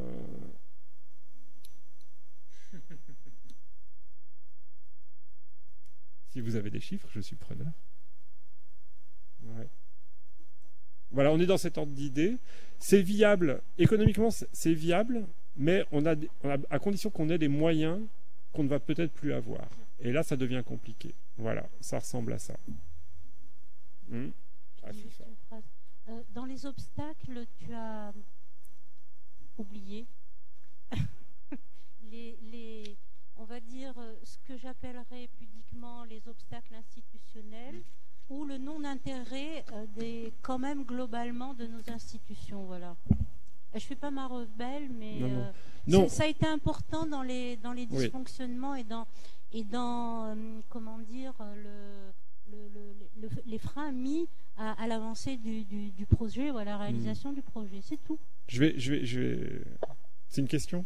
Si vous avez des chiffres, je suis preneur. Ouais. Voilà, on est dans cet ordre d'idée. C'est viable, économiquement, c'est viable, mais on a, on a à condition qu'on ait des moyens qu'on ne va peut-être plus avoir. Et là, ça devient compliqué. Voilà, ça ressemble à ça. Mmh. Ah, c'est ça. Euh, dans les obstacles, tu as oublié les, les, on va dire, ce que j'appellerais pudiquement les obstacles institutionnels, ou le non-intérêt euh, des, quand même globalement de nos institutions, voilà. Je fais pas ma rebelle, mais non, non. Euh, non. ça a été important dans les dans les dysfonctionnements, oui. et dans et dans euh, comment dire le, le, le, le les freins mis à, à l'avancée du, du, du projet ou à la réalisation mmh. du projet, c'est tout. Je vais je vais je vais. C'est une question.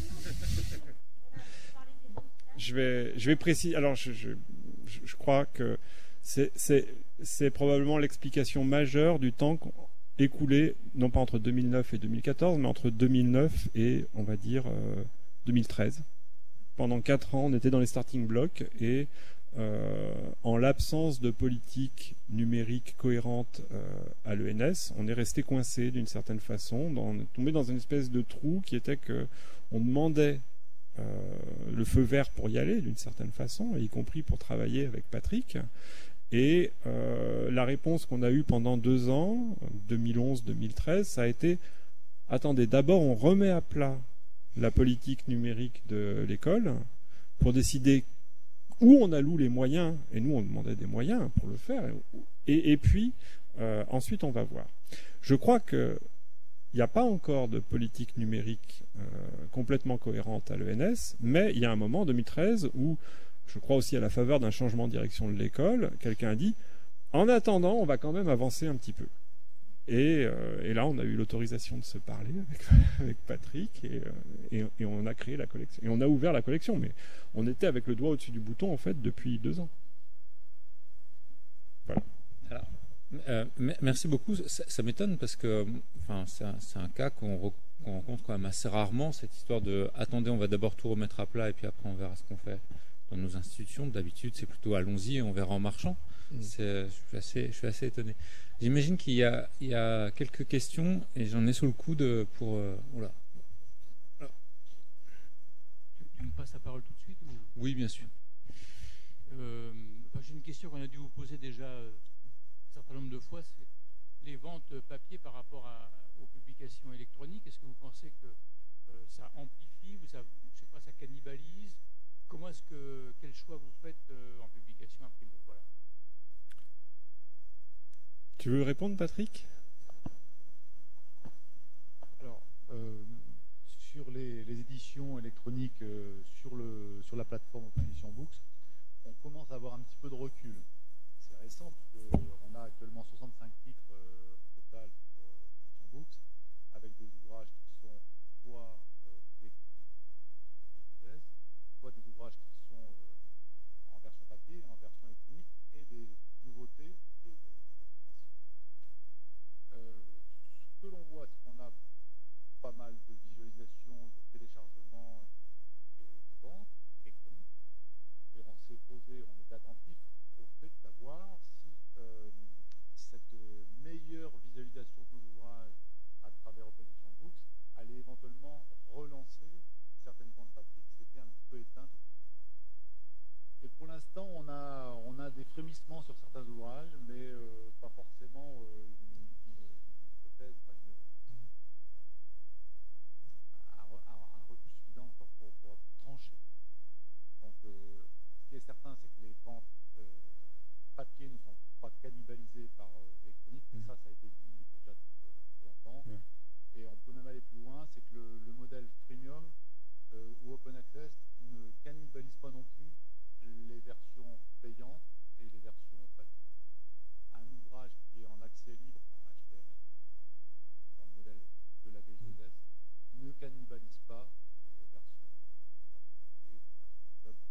je vais je vais préciser. Alors je je, je crois que C'est, c'est, c'est probablement l'explication majeure du temps écoulé, non pas entre deux mille neuf et deux mille quatorze, mais entre deux mille neuf et, on va dire, euh, deux mille treize. Pendant quatre ans, on était dans les starting blocks et euh, en l'absence de politique numérique cohérente euh, à l'E N S, on est resté coincé d'une certaine façon, dans, on est tombé dans une espèce de trou qui était que on demandait euh, le feu vert pour y aller d'une certaine façon, y compris pour travailler avec Patrick. Et euh, la réponse qu'on a eue pendant deux ans, deux mille onze deux mille treize, ça a été « Attendez, d'abord on remet à plat la politique numérique de l'école pour décider où on alloue les moyens. » Et nous, on demandait des moyens pour le faire. Et, et puis, euh, ensuite, on va voir. Je crois que il n'y a pas encore de politique numérique euh, complètement cohérente à l'E N S, mais il y a un moment, en deux mille treize, où, je crois aussi à la faveur d'un changement de direction de l'école, quelqu'un a dit « En attendant, on va quand même avancer un petit peu ». Et, euh, et là, on a eu l'autorisation de se parler avec, avec Patrick, et, euh, et, et on a créé la collection. Et on a ouvert la collection, mais on était avec le doigt au-dessus du bouton, en fait, depuis deux ans. Voilà. Alors, euh, merci beaucoup. Ça, ça m'étonne parce que enfin, c'est un, c'est un cas qu'on, re, qu'on rencontre quand même assez rarement, cette histoire de « attendez, on va d'abord tout remettre à plat et puis après on verra ce qu'on fait ». Dans nos institutions, d'habitude, c'est plutôt allons-y et on verra en marchant. Mmh. C'est, je, suis assez, je suis assez étonné. J'imagine qu'il y a, il y a quelques questions et j'en ai sous le coude pour. Euh, oula. Alors. Tu me passes la parole tout de suite ou... Oui, bien sûr. Euh, enfin, j'ai une question qu'on a dû vous poser déjà un certain nombre de fois, c'est les ventes papier par rapport à, aux publications électroniques. Est-ce que vous pensez que euh, ça amplifie ou ça, je sais pas, ça cannibalise? Comment est-ce que, quel choix vous faites euh, en publication imprimée? Voilà. Tu veux répondre, Patrick? Alors, euh, sur les, les éditions électroniques euh, sur, le, sur la plateforme Opposition Books, on commence à avoir un petit peu de recul. C'est récent, puisqu'on a actuellement soixante-cinq titres euh, au total sur Opposition Books, avec des ouvrages qui sont soit euh, des soit des ouvrages qui sont euh, en version papier, en version électronique, et des nouveautés et des nouveautés euh, ce que l'on voit, c'est qu'on a pas mal de visualisations, de téléchargements et de ventes électroniques. Et on s'est posé, on était attentif au fait de savoir si euh, cette meilleure visualisation de nos ouvrages à travers Opposition Books allait éventuellement relancer certaines ventes papier qui s'étaient un petit peu éteintes. Et pour l'instant, on a, on a des frémissements sur certains ouvrages, mais euh, pas forcément euh, une, une, une hypothèse, enfin une, un, un, un recul suffisant encore pour, pour trancher. Donc, euh, ce qui est certain, c'est que les ventes euh, papier ne sont pas cannibalisées par euh, l'électronique, mais ça, ça a été dit déjà depuis euh, longtemps. Ouais. Et on peut même aller plus loin, c'est que le, le modèle freemium euh, ou open access ne cannibalise pas non plus les versions payantes et les versions papier. Un ouvrage qui est en accès libre, en H T M L, dans le modèle de la B I deux S, ne cannibalise pas les versions, les versions papier ou les versions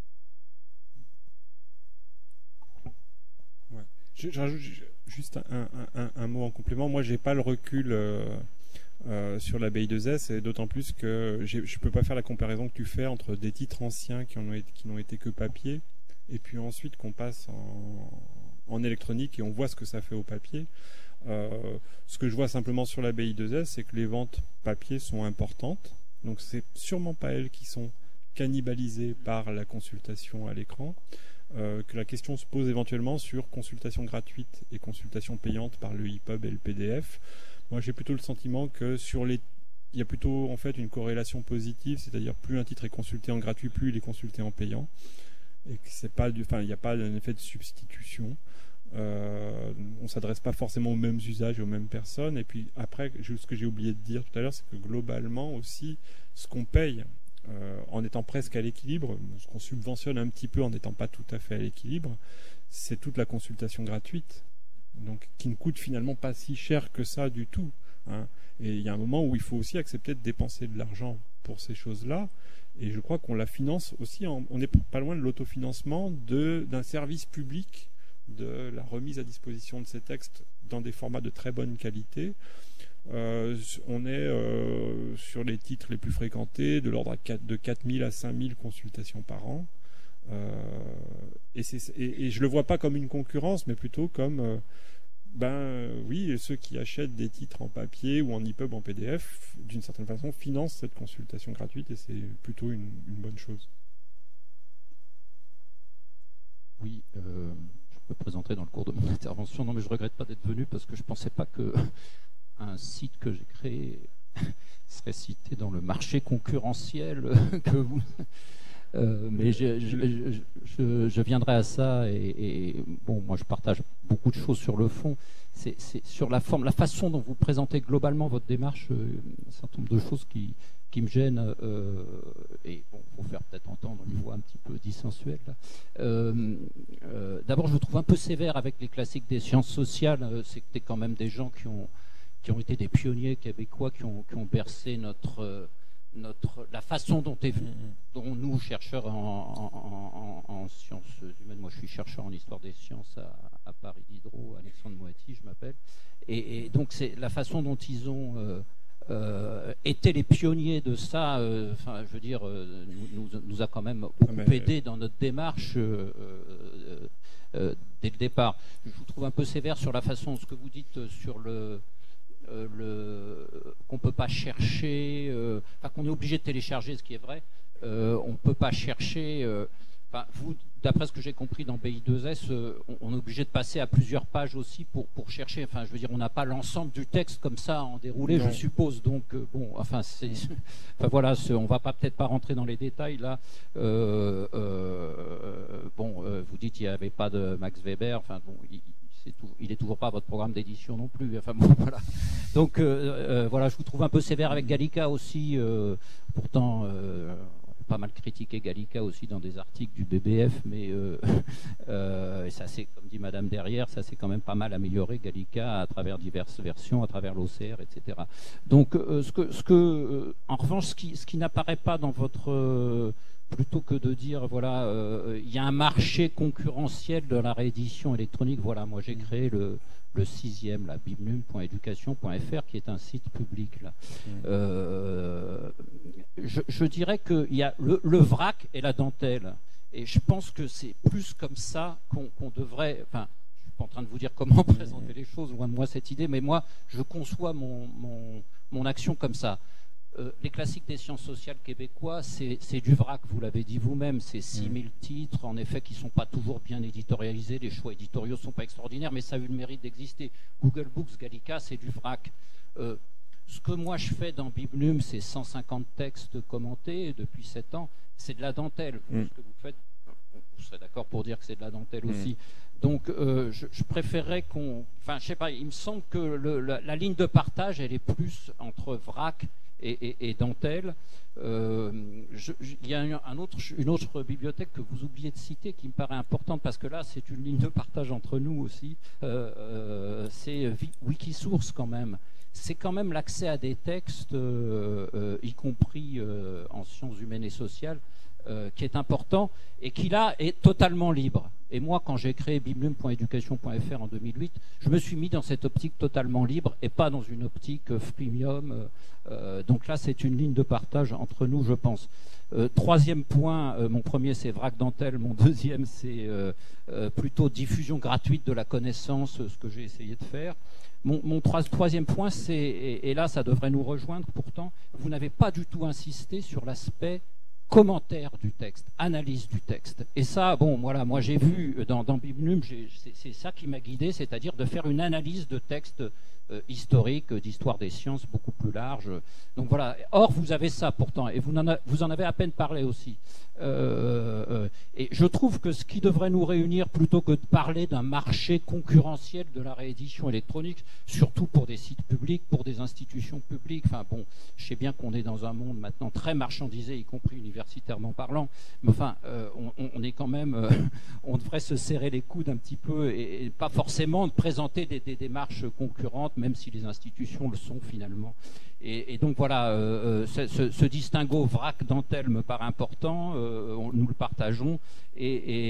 web. Ouais. Je, je rajoute juste un, un, un, un mot en complément. Moi, j'ai pas le recul euh, euh, sur la B I deux S, et d'autant plus que j'ai, je peux pas faire la comparaison que tu fais entre des titres anciens qui, en ont été, qui n'ont été que papier, et puis ensuite qu'on passe en, en électronique et on voit ce que ça fait au papier. Euh, ce que je vois simplement sur la B I deux S, c'est que les ventes papier sont importantes, donc c'est sûrement pas elles qui sont cannibalisées par la consultation à l'écran. Euh, que la question se pose éventuellement sur consultation gratuite et consultation payante par le E P U B et le P D F. Moi, j'ai plutôt le sentiment que sur les, il y a plutôt en fait une corrélation positive, c'est-à-dire plus un titre est consulté en gratuit, plus il est consulté en payant, et que c'est pas, du, enfin, il n'y a pas un effet de substitution. Euh, on s'adresse pas forcément aux mêmes usages et aux mêmes personnes. Et puis après, ce que j'ai oublié de dire tout à l'heure, c'est que globalement aussi, ce qu'on paye Euh, en étant presque à l'équilibre, ce qu'on subventionne un petit peu en n'étant pas tout à fait à l'équilibre, c'est toute la consultation gratuite, donc qui ne coûte finalement pas si cher que ça du tout, hein. Et il y a un moment où il faut aussi accepter de dépenser de l'argent pour ces choses-là, et je crois qu'on la finance aussi, en, on n'est pas loin de l'autofinancement de, d'un service public, de la remise à disposition de ces textes dans des formats de très bonne qualité. Euh, on est euh, sur les titres les plus fréquentés, de l'ordre de quatre mille à cinq mille consultations par an. Euh, et, c'est, et, et je le vois pas comme une concurrence, mais plutôt comme, euh, ben oui, ceux qui achètent des titres en papier ou en E P U B, en P D F, d'une certaine façon, financent cette consultation gratuite, et c'est plutôt une, une bonne chose. Oui, euh, je peux présenter dans le cours de mon intervention. Non, mais je regrette pas d'être venu parce que je pensais pas que un site que j'ai créé serait cité dans le marché concurrentiel que vous. Euh, mais je, je, je, je, je viendrai à ça et, et bon, moi je partage beaucoup de choses sur le fond. C'est sur la forme, la façon dont vous présentez globalement votre démarche, euh, un certain nombre de choses qui, qui me gênent euh, et bon, faut faire peut-être entendre une voix un petit peu dissensuelle. Euh, euh, D'abord, je vous trouve un peu sévère avec les classiques des sciences sociales. Euh, C'est que t'es quand même des gens qui ont qui ont été des pionniers québécois, qui ont, qui ont bercé notre euh, Notre, la façon dont, est, dont nous, chercheurs en, en, en, en sciences humaines, moi je suis chercheur en histoire des sciences à, à Paris Diderot, Alexandre Moiti, je m'appelle, et, et donc c'est la façon dont ils ont euh, euh, été les pionniers de ça, euh, enfin je veux dire, euh, nous, nous a quand même beaucoup Mais, aidé dans notre démarche euh, euh, euh, dès le départ. Je vous trouve un peu sévère sur la façon, ce que vous dites sur le... Euh, le, qu'on ne peut pas chercher, euh, enfin qu'on est obligé de télécharger, ce qui est vrai, euh, on ne peut pas chercher, euh, enfin, vous, d'après ce que j'ai compris dans B I deux S, euh, on, on est obligé de passer à plusieurs pages aussi pour, pour chercher, enfin je veux dire, on n'a pas l'ensemble du texte comme ça en déroulé, non. Je suppose, donc euh, bon, enfin, c'est, enfin voilà, on ne va pas peut-être pas rentrer dans les détails là, euh, euh, bon, euh, vous dites qu'il n'y avait pas de Max Weber, enfin bon, il, Tout, il n'est toujours pas votre programme d'édition non plus. Enfin, bon, voilà. Donc euh, euh, voilà, je vous trouve un peu sévère avec Gallica aussi. Euh, pourtant, euh, pas mal critiqué Gallica aussi dans des articles du B B F, mais euh, euh, ça c'est, comme dit Madame derrière, ça s'est quand même pas mal amélioré Gallica à travers diverses versions, à travers l'O C R, et cetera. Donc, euh, ce que, ce que, euh, en revanche, ce qui, ce qui n'apparaît pas dans votre euh, plutôt que de dire, voilà, euh, il y a un marché concurrentiel de la réédition électronique, voilà, moi j'ai créé le, le sixième, là, bibnum point éducation point f r, qui est un site public, là. Mmh. Euh, je, je dirais qu'il y a le, le vrac et la dentelle, et je pense que c'est plus comme ça qu'on qu'on devrait, enfin, je suis pas en train de vous dire comment présenter les choses, loin de moi cette idée, mais moi, je conçois mon, mon, mon action comme ça. Euh, les classiques des sciences sociales québécois, c'est du vrac, vous l'avez dit vous-même, c'est six mille titres, en effet, qui ne sont pas toujours bien éditorialisés, les choix éditoriaux ne sont pas extraordinaires, mais ça a eu le mérite d'exister. Google Books, Gallica, c'est du vrac. Euh, ce que moi je fais dans Bibnum, c'est cent cinquante textes commentés depuis sept ans, c'est de la dentelle. Vous, mm. Ce que vous faites, vous serez d'accord pour dire que c'est de la dentelle mm. aussi. Donc euh, je, je préférerais qu'on... Enfin, je sais pas, il me semble que le, la, la ligne de partage, elle est plus entre vrac Et, et, et dentelle. Euh, je, je, il y a un, un autre, une autre bibliothèque que vous oubliez de citer qui me paraît importante parce que là c'est une ligne de partage entre nous aussi. Euh, euh, c'est Wikisource quand même. C'est quand même l'accès à des textes, euh, euh, y compris euh, en sciences humaines et sociales, euh, qui est important et qui là est totalement libre. Et moi, quand j'ai créé bibnum point éducation point f r en deux mille huit, je me suis mis dans cette optique totalement libre et pas dans une optique euh, freemium. Euh, donc là, c'est une ligne de partage entre nous, je pense. Euh, troisième point, euh, mon premier c'est vrac dentelle, mon deuxième c'est euh, euh, plutôt diffusion gratuite de la connaissance, ce que j'ai essayé de faire. Mon, mon troisième point, c'est, et, et là ça devrait nous rejoindre pourtant, vous n'avez pas du tout insisté sur l'aspect commentaire du texte, analyse du texte. Et ça, bon, voilà, moi j'ai vu dans, dans Bibnum, c'est ça qui m'a guidé, c'est-à-dire de faire une analyse de texte euh, historique, d'histoire des sciences beaucoup plus large. Donc voilà. Or, vous avez ça pourtant, et vous en, a, vous en avez à peine parlé aussi. Euh, euh, et je trouve que ce qui devrait nous réunir, plutôt que de parler d'un marché concurrentiel de la réédition électronique, surtout pour des sites publics, pour des institutions publiques, enfin bon, je sais bien qu'on est dans un monde maintenant très marchandisé, y compris universitairement parlant, mais enfin, euh, on, on est quand même, euh, on devrait se serrer les coudes un petit peu et, et pas forcément de présenter des, des démarches concurrentes, même si les institutions le sont finalement. Et, et donc voilà, euh, ce, ce, ce distinguo vrac-dentelle me paraît important, euh, on, nous le partageons, et,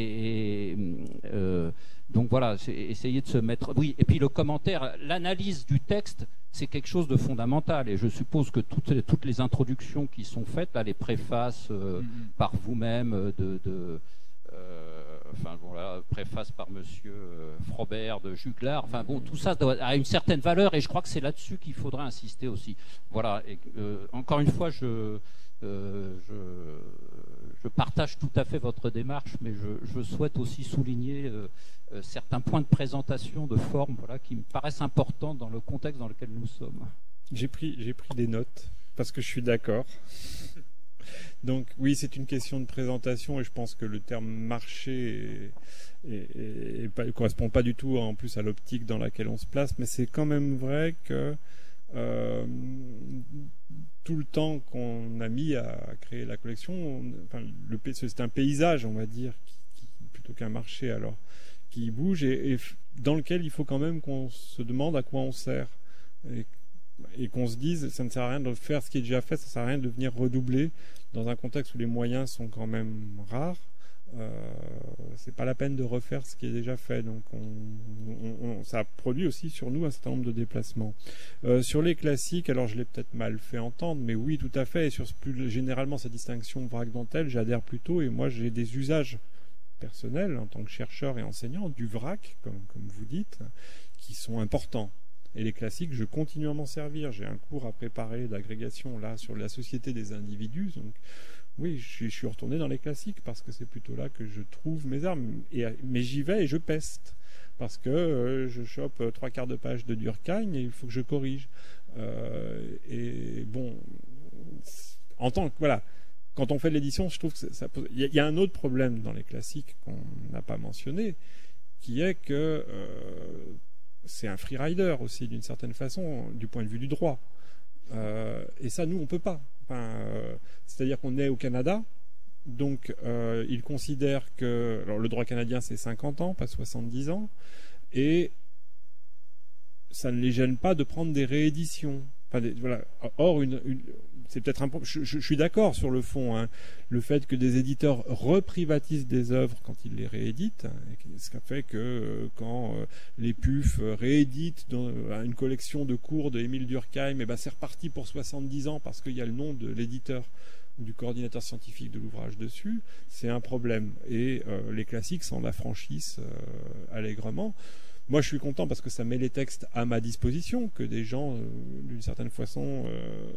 et, et euh, donc voilà, essayer de se mettre... Oui, et puis le commentaire, l'analyse du texte, c'est quelque chose de fondamental, et je suppose que toutes, toutes les introductions qui sont faites, là, les préfaces euh, mm-hmm. par vous-même, de... de euh, enfin voilà, préface par monsieur euh, Frobert de Juglar, enfin bon, tout ça doit, a une certaine valeur et je crois que c'est là-dessus qu'il faudra insister aussi. Voilà, et, euh, encore une fois, je, euh, je, je partage tout à fait votre démarche, mais je, je souhaite aussi souligner euh, euh, certains points de présentation, de forme, voilà, qui me paraissent importants dans le contexte dans lequel nous sommes. J'ai pris, j'ai pris des notes, parce que je suis d'accord. Donc oui, c'est une question de présentation et je pense que le terme marché ne correspond pas du tout en plus à l'optique dans laquelle on se place, mais c'est quand même vrai que euh, tout le temps qu'on a mis à créer la collection, on, enfin, le, c'est un paysage, on va dire, qui, qui, plutôt qu'un marché alors, qui bouge et, et dans lequel il faut quand même qu'on se demande à quoi on sert. Et, et qu'on se dise, ça ne sert à rien de faire ce qui est déjà fait, ça ne sert à rien de venir redoubler dans un contexte où les moyens sont quand même rares. Euh, c'est pas la peine de refaire ce qui est déjà fait. Donc on, on, on, ça produit aussi sur nous un certain nombre de déplacements. Euh, sur les classiques, alors je l'ai peut-être mal fait entendre, mais oui, tout à fait. Et sur plus généralement cette distinction vrac-dentelle, j'adhère plutôt. Et moi, j'ai des usages personnels en tant que chercheur et enseignant du vrac, comme, comme vous dites, qui sont importants. Et les classiques, je continue à m'en servir. J'ai un cours à préparer d'agrégation là sur la société des individus. Donc oui, je, je suis retourné dans les classiques parce que c'est plutôt là que je trouve mes armes. Et, mais j'y vais et je peste. Parce que euh, je chope trois quarts de page de Durkheim et il faut que je corrige. Euh, et bon, en tant que... Voilà. Quand on fait de l'édition, je trouve que ça pose... Il y a un autre problème dans les classiques qu'on n'a pas mentionné, qui est que... Euh, c'est un freerider aussi d'une certaine façon du point de vue du droit euh, et ça nous on peut pas enfin, euh, c'est à dire qu'on est au Canada donc euh, ils considèrent que alors le droit canadien c'est cinquante ans pas soixante-dix ans et ça ne les gêne pas de prendre des rééditions enfin, des, voilà. Or une, une c'est peut-être un je, je, je suis d'accord sur le fond hein, le fait que des éditeurs reprivatisent des œuvres quand ils les rééditent, ce qui a fait que euh, quand euh, les P U F rééditent dans, euh, une collection de cours de Émile Durkheim, et ben c'est reparti pour soixante-dix ans parce qu'il y a le nom de l'éditeur ou du coordinateur scientifique de l'ouvrage dessus, c'est un problème. Et euh, les classiques s'en affranchissent euh, allègrement. Moi, je suis content parce que ça met les textes à ma disposition, que des gens, euh, d'une certaine façon, euh,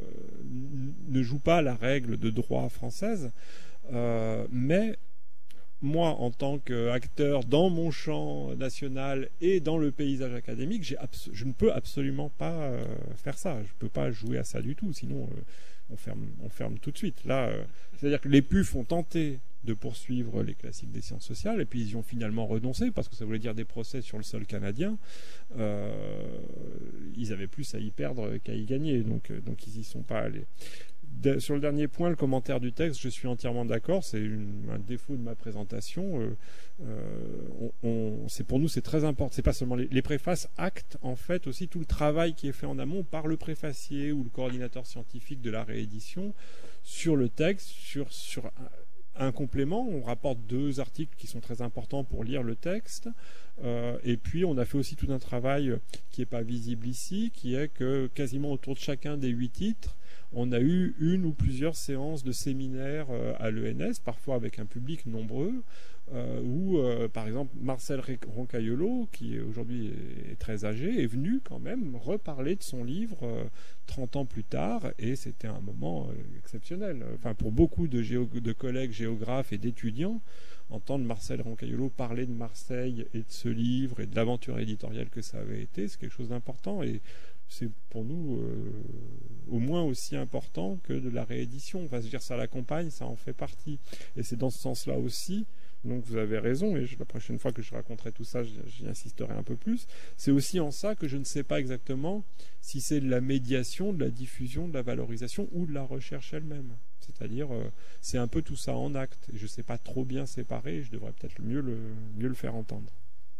ne jouent pas la règle de droit française. Euh, mais moi, en tant qu'acteur dans mon champ national et dans le paysage académique, j'ai je ne peux absolument pas euh, faire ça. Je ne peux pas jouer à ça du tout, sinon euh, on, ferme, on ferme tout de suite. Là, euh, c'est-à-dire que les P U F ont tenté de poursuivre les classiques des sciences sociales, et puis ils y ont finalement renoncé, parce que ça voulait dire des procès sur le sol canadien. Euh, ils avaient plus à y perdre qu'à y gagner, donc, donc ils n'y sont pas allés. De, sur le dernier point, le commentaire du texte, je suis entièrement d'accord, c'est une, un défaut de ma présentation. Euh, euh, on, on, c'est pour nous, c'est très important. C'est pas seulement les, les préfaces actent en fait aussi tout le travail qui est fait en amont par le préfacier ou le coordinateur scientifique de la réédition sur le texte, sur, sur un, un complément. On rapporte deux articles qui sont très importants pour lire le texte. Euh, et puis, on a fait aussi tout un travail qui n'est pas visible ici, qui est que quasiment autour de chacun des huit titres, on a eu une ou plusieurs séances de séminaires euh, à l'E N S, parfois avec un public nombreux, euh, où, euh, par exemple, Marcel Roncaiolo, qui aujourd'hui est très âgé, est venu quand même reparler de son livre euh, trente ans plus tard, et c'était un moment euh, exceptionnel. Enfin, pour beaucoup de, géo de collègues géographes et d'étudiants, entendre Marcel Roncaiolo parler de Marseille et de ce livre et de l'aventure éditoriale que ça avait été, c'est quelque chose d'important, et c'est pour nous euh, au moins aussi important que de la réédition. Enfin, je veux dire, ça l'accompagne, ça en fait partie. Et c'est dans ce sens-là aussi, donc vous avez raison, et je, la prochaine fois que je raconterai tout ça, j'y insisterai un peu plus. C'est aussi en ça que je ne sais pas exactement si c'est de la médiation, de la diffusion, de la valorisation ou de la recherche elle-même. C'est-à-dire, euh, c'est un peu tout ça en acte. Et je ne sais pas trop bien séparer, et je devrais peut-être mieux le, mieux le faire entendre.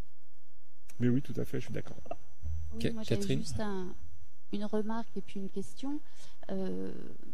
Mais oui, tout à fait, je suis d'accord. Oui, moi j'avais juste un, une remarque et puis une question. Euh,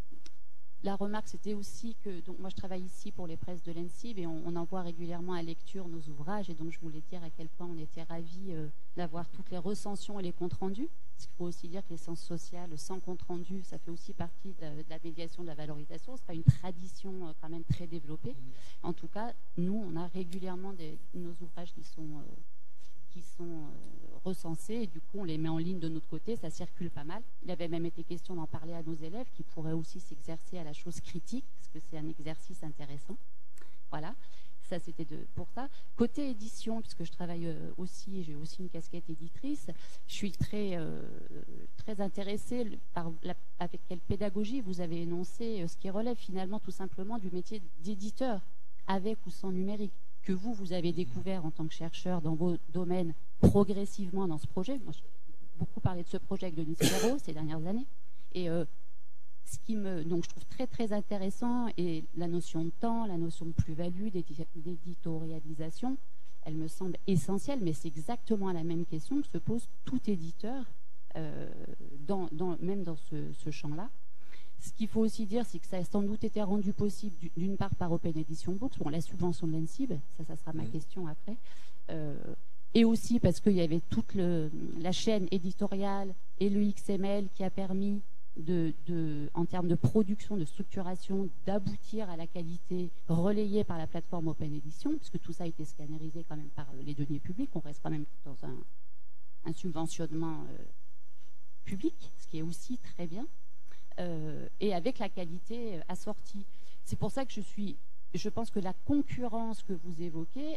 la remarque, c'était aussi que donc moi je travaille ici pour les presses de l'E N S I B et on, on envoie régulièrement à lecture nos ouvrages, et donc je voulais dire à quel point on était ravis euh, d'avoir toutes les recensions et les comptes rendus. Parce qu'il faut aussi dire que les sciences sociales sans compte rendu, ça fait aussi partie de, de la médiation, de la valorisation. C'est pas une tradition euh, quand même très développée. En tout cas, nous, on a régulièrement des, nos ouvrages qui sont euh, qui sont euh, recensés, et du coup on les met en ligne de notre côté, ça circule pas mal. Il avait même été question d'en parler à nos élèves qui pourraient aussi s'exercer à la chose critique, parce que c'est un exercice intéressant. Voilà. Ça, c'était de, pour ça. Côté édition, puisque je travaille euh, aussi, j'ai aussi une casquette éditrice, je suis très, euh, très intéressée par la, avec quelle pédagogie vous avez énoncé euh, ce qui relève finalement tout simplement du métier d'éditeur, avec ou sans numérique, que vous, vous avez découvert en tant que chercheur dans vos domaines progressivement dans ce projet. Moi, j'ai beaucoup parlé de ce projet avec Denis Ferro ces dernières années. Et euh, ce qui me, donc je trouve très très intéressant, et la notion de temps, la notion de plus-value, d'éditorialisation, elle me semble essentielle, mais c'est exactement la même question que se pose tout éditeur, euh, dans, dans, même dans ce, ce champ-là. Ce qu'il faut aussi dire, c'est que ça a sans doute été rendu possible d'une part par Open Edition Books, bon, la subvention de l'E N S I B, ça, ça sera ma question après, euh, et aussi parce qu'il y avait toute le, la chaîne éditoriale et le X M L qui a permis De, de, en termes de production, de structuration, d'aboutir à la qualité relayée par la plateforme Open Edition, puisque tout ça a été scannerisé quand même par les deniers publics, on reste quand même dans un, un subventionnement euh, public, ce qui est aussi très bien, euh, et avec la qualité assortie. C'est pour ça que je suis, je pense que la concurrence que vous évoquez,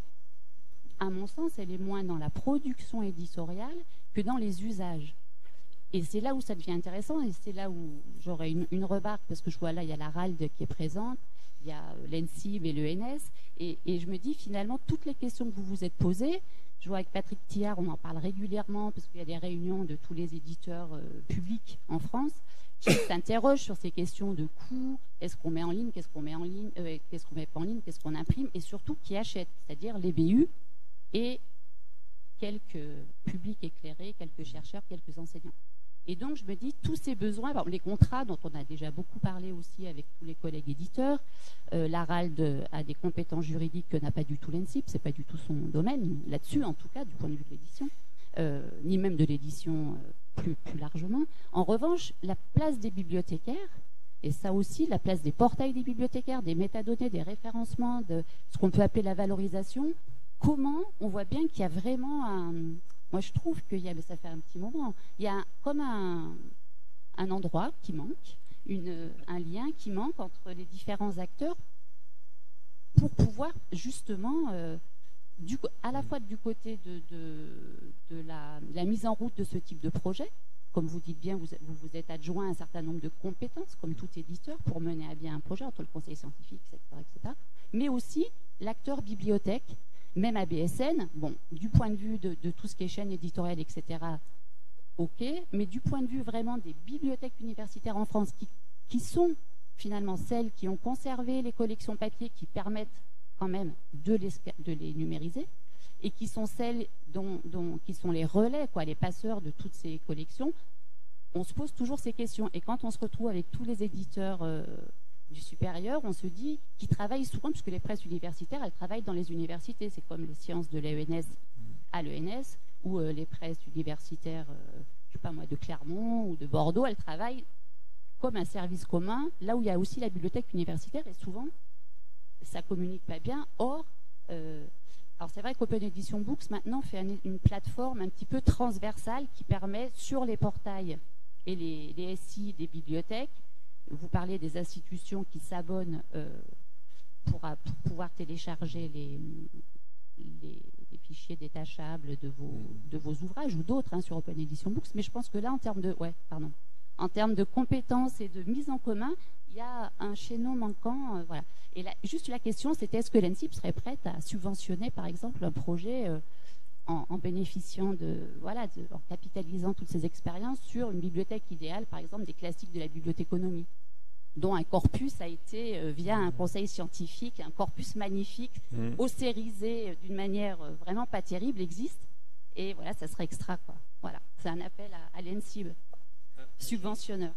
à mon sens, elle est moins dans la production éditoriale que dans les usages. Et c'est là où ça devient intéressant, et c'est là où j'aurais une, une remarque, parce que je vois là, il y a la R A L D qui est présente, il y a l'E N S I B et l'E N S, et, et je me dis finalement, toutes les questions que vous vous êtes posées, je vois avec Patrick Tillard, on en parle régulièrement, parce qu'il y a des réunions de tous les éditeurs euh, publics en France, qui s'interrogent sur ces questions de coûts, est-ce qu'on met en ligne, qu'est-ce qu'on met en ligne, euh, qu'est-ce qu'on met pas en ligne, qu'est-ce qu'on imprime, et surtout qui achète, c'est-à-dire les B U, et quelques publics éclairés, quelques chercheurs, quelques enseignants. Et donc, je me dis, tous ces besoins, alors, les contrats dont on a déjà beaucoup parlé aussi avec tous les collègues éditeurs, euh, la R A L D a des compétences juridiques que n'a pas du tout l'E N S I B, c'est pas du tout son domaine, là-dessus en tout cas, du point de vue de l'édition, euh, ni même de l'édition euh, plus, plus largement. En revanche, la place des bibliothécaires, et ça aussi, la place des portails des bibliothécaires, des métadonnées, des référencements, de ce qu'on peut appeler la valorisation, comment on voit bien qu'il y a vraiment un... Moi, je trouve qu'il y a, mais ça fait un petit moment, il y a comme un, un endroit qui manque, une, un lien qui manque entre les différents acteurs pour pouvoir justement, euh, du, à la fois du côté de, de, de, la, de la mise en route de ce type de projet, comme vous dites bien, vous vous, vous êtes adjoint à un certain nombre de compétences, comme tout éditeur, pour mener à bien un projet entre le conseil scientifique, et cetera, et cetera, mais aussi l'acteur bibliothèque, même à B S N, bon, du point de vue de, de tout ce qui est chaîne éditoriale, et cetera, ok, mais du point de vue vraiment des bibliothèques universitaires en France, qui, qui sont finalement celles qui ont conservé les collections papier, qui permettent quand même de les, de les numériser, et qui sont celles dont, dont, qui sont les relais, quoi, les passeurs de toutes ces collections, on se pose toujours ces questions. Et quand on se retrouve avec tous les éditeurs euh, du supérieur, on se dit qu'ils travaillent souvent, puisque les presses universitaires, elles travaillent dans les universités. C'est comme les sciences de l'E N S à l'E N S, ou euh, les presses universitaires, euh, je sais pas moi, de Clermont ou de Bordeaux, elles travaillent comme un service commun, là où il y a aussi la bibliothèque universitaire, et souvent, ça communique pas bien. Or, euh, alors c'est vrai qu'Open Edition Books, maintenant, fait un, une plateforme un petit peu transversale qui permet, sur les portails et les, les S I des bibliothèques, vous parlez des institutions qui s'abonnent euh, pour, pour pouvoir télécharger les, les, les fichiers détachables de vos, de vos ouvrages ou d'autres hein, sur Open Edition Books. Mais je pense que là, en termes de, ouais, pardon, en termes de compétences et de mise en commun, il y a un chaînon manquant. Euh, voilà. Et là, juste la question, c'était est-ce que l'E N S I B serait prête à subventionner, par exemple, un projet euh, en, en bénéficiant de, voilà, de, en capitalisant toutes ces expériences sur une bibliothèque idéale, par exemple, des classiques de la bibliothéconomie, dont un corpus a été, euh, via un conseil scientifique, un corpus magnifique, mmh. ossérisé euh, d'une manière euh, vraiment pas terrible, existe. Et voilà, ça serait extra, quoi. Voilà, c'est un appel à, à l'E N S I B, subventionneur.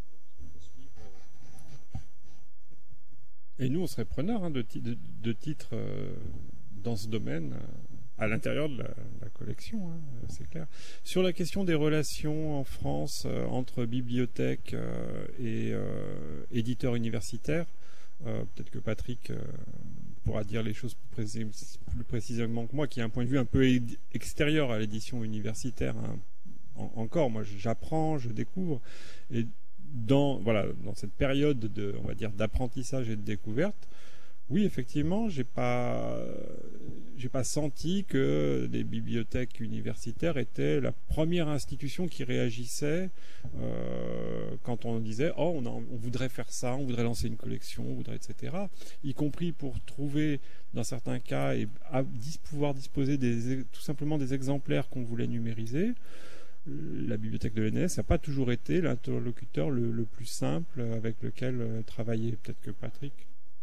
Et nous, on serait preneurs hein, de, de, de titres euh, dans ce domaine, euh, à l'intérieur de la, la collection, hein, c'est clair. Sur la question des relations en France euh, entre bibliothèques euh, et euh, éditeurs universitaires, euh, peut-être que Patrick euh, pourra dire les choses plus, précis, plus précisément que moi, qui a un point de vue un peu extérieur à l'édition universitaire. Hein. En, encore, moi, j'apprends, je découvre, et dans, voilà, dans cette période de, on va dire, d'apprentissage et de découverte, Oui, effectivement, j'ai pas, j'ai pas senti que les bibliothèques universitaires étaient la première institution qui réagissait euh, quand on disait oh on, a, on voudrait faire ça, on voudrait lancer une collection, on voudrait et cetera. Y compris pour trouver dans certains cas et à, pouvoir disposer des, tout simplement des exemplaires qu'on voulait numériser. La bibliothèque de l'E N S n'a pas toujours été l'interlocuteur le, le plus simple avec lequel euh, travailler. Peut-être que Patrick.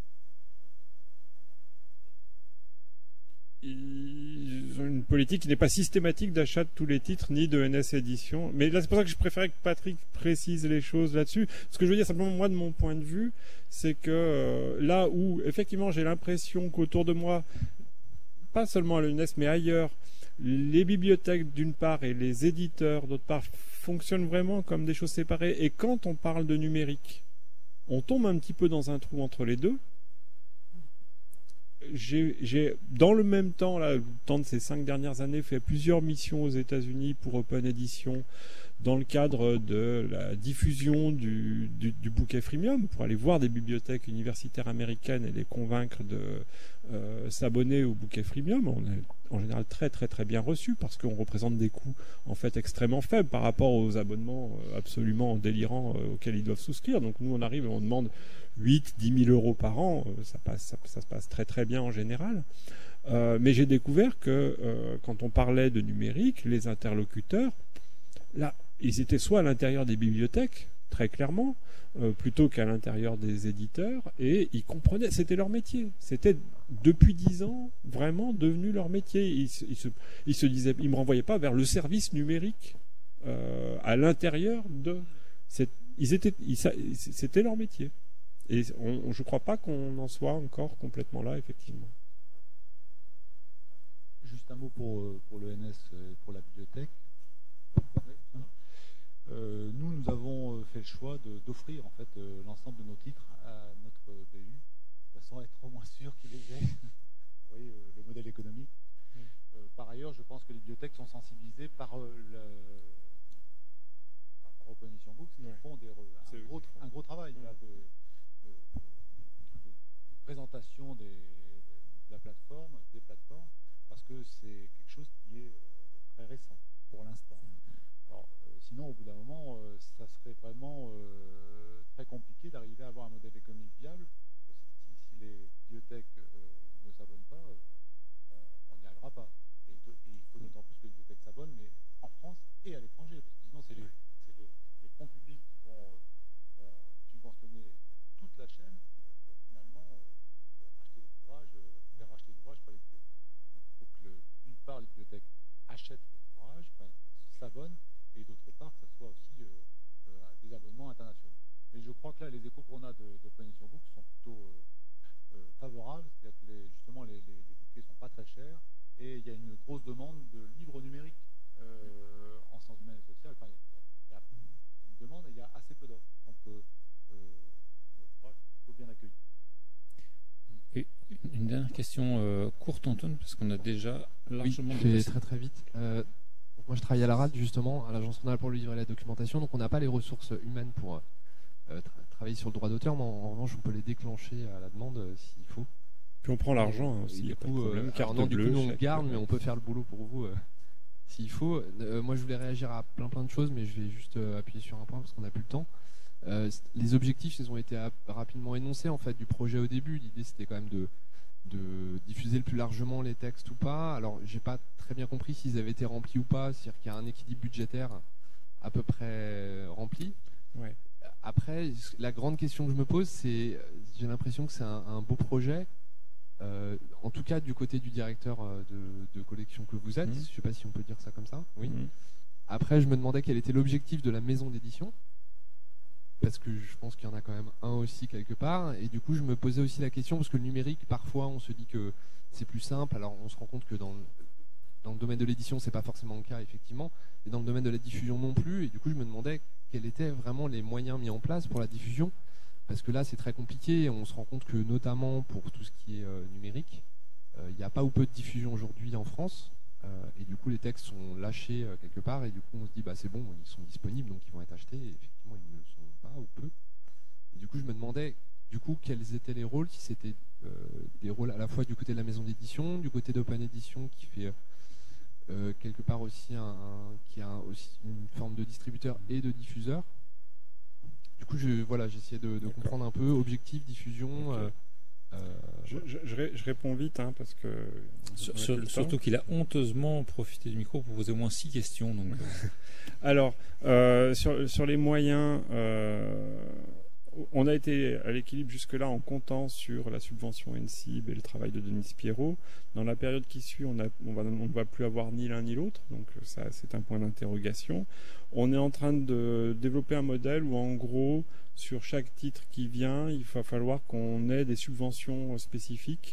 Ils ont une politique qui n'est pas systématique d'achat de tous les titres ni de N S Édition. Mais là, c'est pour ça que je préférais que Patrick précise les choses là-dessus. Ce que je veux dire simplement, moi, de mon point de vue, c'est que euh, là où, effectivement, j'ai l'impression qu'autour de moi, pas seulement à l'E N S, mais ailleurs, les bibliothèques d'une part et les éditeurs d'autre part fonctionnent vraiment comme des choses séparées. Et quand on parle de numérique, on tombe un petit peu dans un trou entre les deux. J'ai, j'ai dans le même temps, là, le temps de ces cinq dernières années, fait plusieurs missions aux États-Unis pour Open Edition dans le cadre de la diffusion du, du, du bouquet freemium, pour aller voir des bibliothèques universitaires américaines et les convaincre de euh, s'abonner au bouquet freemium. On est en général très très très bien reçus parce qu'on représente des coûts en fait extrêmement faibles par rapport aux abonnements absolument délirants auxquels ils doivent souscrire. Donc nous on arrive et on demande huit à dix mille euros par an, ça, passe, ça, ça se passe très très bien en général. Euh, mais j'ai découvert que euh, quand on parlait de numérique, les interlocuteurs, là, ils étaient soit à l'intérieur des bibliothèques, très clairement, euh, plutôt qu'à l'intérieur des éditeurs, et ils comprenaient, c'était leur métier. C'était depuis dix ans vraiment devenu leur métier. Ils, ils, se, ils se disaient, ils me renvoyaient pas vers le service numérique euh, à l'intérieur de. C'est, ils étaient, ils, c'était leur métier. Et on, je ne crois pas qu'on en soit encore complètement là, effectivement. Juste un mot pour, pour l'E N S et pour la bibliothèque. Euh, nous, nous avons fait le choix de, d'offrir en fait euh, l'ensemble de nos titres à notre B U, de façon à être au moins sûr qu'ils les aient. Vous voyez euh, le modèle économique. Mm. Euh, par ailleurs, je pense que les bibliothèques sont sensibilisées par, euh, le, par, par Open Edition Books, qui ouais. font des, un, gros, un gros travail là, de, de, de, de présentation des, de la plateforme, des plateformes, parce que c'est quelque chose qui est euh, très récent pour l'instant. Alors, euh, sinon, au bout d'un moment, euh, ça serait vraiment euh, très compliqué d'arriver à avoir un modèle économique viable. Si, si les bibliothèques euh, ne s'abonnent pas, euh, on n'y arrivera pas. Et, et il faut d'autant plus que les bibliothèques s'abonnent, mais en France et à l'étranger, parce que sinon, c'est les, c'est les, les fonds publics qui vont, euh, vont subventionner toute la chaîne pour finalement euh, acheter des ouvrages, euh, faire acheter des ouvrages par les bibliothèques. Donc, il faut que, d'une part, les bibliothèques achètent des ouvrages, enfin, s'abonnent, et d'autre part que ce soit aussi euh, euh, des abonnements internationaux. Mais je crois que là, les échos qu'on a de, de Open Edition Books sont plutôt euh, euh, favorables, c'est-à-dire que les, justement les, les, les bouquets ne sont pas très chers, et il y a une grosse demande de livres numériques euh, en sciences humaines et sociales. Enfin, il, y a, il y a une demande et il y a assez peu d'offres. Donc, euh, euh, je crois qu'il faut bien accueillir. Et une dernière question euh, courte, Antoine, parce qu'on a déjà largement... Oui, je vais très très vite. Euh, Moi, je travaille à l'A R A D, justement, à l'Agence régionale pour le livre et la documentation, donc on n'a pas les ressources humaines pour euh, tra travailler sur le droit d'auteur, mais en, en revanche, on peut les déclencher à la demande euh, s'il faut. Puis on prend l'argent hein, aussi, il n'y a pas de problème. Euh, Carte alors non, bleue, du coup, nous, on chèque, garde, euh, mais on peut faire le boulot pour vous euh, s'il faut. Euh, moi, je voulais réagir à plein plein de choses, mais je vais juste euh, appuyer sur un point parce qu'on n'a plus le temps. Euh, les objectifs, ils ont été rapidement énoncés, en fait, du projet au début. L'idée, c'était quand même de de diffuser le plus largement les textes ou pas. Alors, j'ai pas très bien compris s'ils avaient été remplis ou pas, c'est-à-dire qu'il y a un équilibre budgétaire à peu près rempli. Ouais. Après, la grande question que je me pose, c'est, j'ai l'impression que c'est un, un beau projet, euh, en tout cas du côté du directeur de, de collection que vous êtes, mmh. je sais pas si on peut dire ça comme ça. Oui. Mmh. Après, je me demandais quel était l'objectif de la maison d'édition, parce que je pense qu'il y en a quand même un aussi quelque part, et du coup je me posais aussi la question, parce que le numérique, parfois on se dit que c'est plus simple, alors on se rend compte que dans le, dans le domaine de l'édition c'est pas forcément le cas effectivement, et dans le domaine de la diffusion non plus, et du coup je me demandais quels étaient vraiment les moyens mis en place pour la diffusion, parce que là c'est très compliqué, et on se rend compte que notamment pour tout ce qui est euh, numérique, il n'y a pas ou peu de diffusion aujourd'hui en France, euh, et du coup les textes sont lâchés euh, quelque part, et du coup on se dit bah c'est bon, ils sont disponibles donc ils vont être achetés, et effectivement ils ne le sont pas ou peu. Et du coup je me demandais Du coup, quels étaient les rôles, si c'était euh, des rôles à la fois du côté de la maison d'édition, du côté d'Open Edition qui fait euh, quelque part aussi, un, un, qui a un, aussi une forme de distributeur et de diffuseur. Du coup, je, voilà, j'essayais de, de comprendre un peu objectif, diffusion. Okay. Euh, euh, je, je, je, je réponds vite hein, parce que sur, sur, surtout qu'il a honteusement profité du micro pour poser au moins six questions. Donc. Alors, euh, sur, sur les moyens, euh, on a été à l'équilibre jusque-là en comptant sur la subvention N C I B et le travail de Denis Pierrot. Dans la période qui suit, on, a, on, va, on ne va plus avoir ni l'un ni l'autre, donc ça c'est un point d'interrogation. On est en train de développer un modèle où en gros, sur chaque titre qui vient, il va falloir qu'on ait des subventions spécifiques.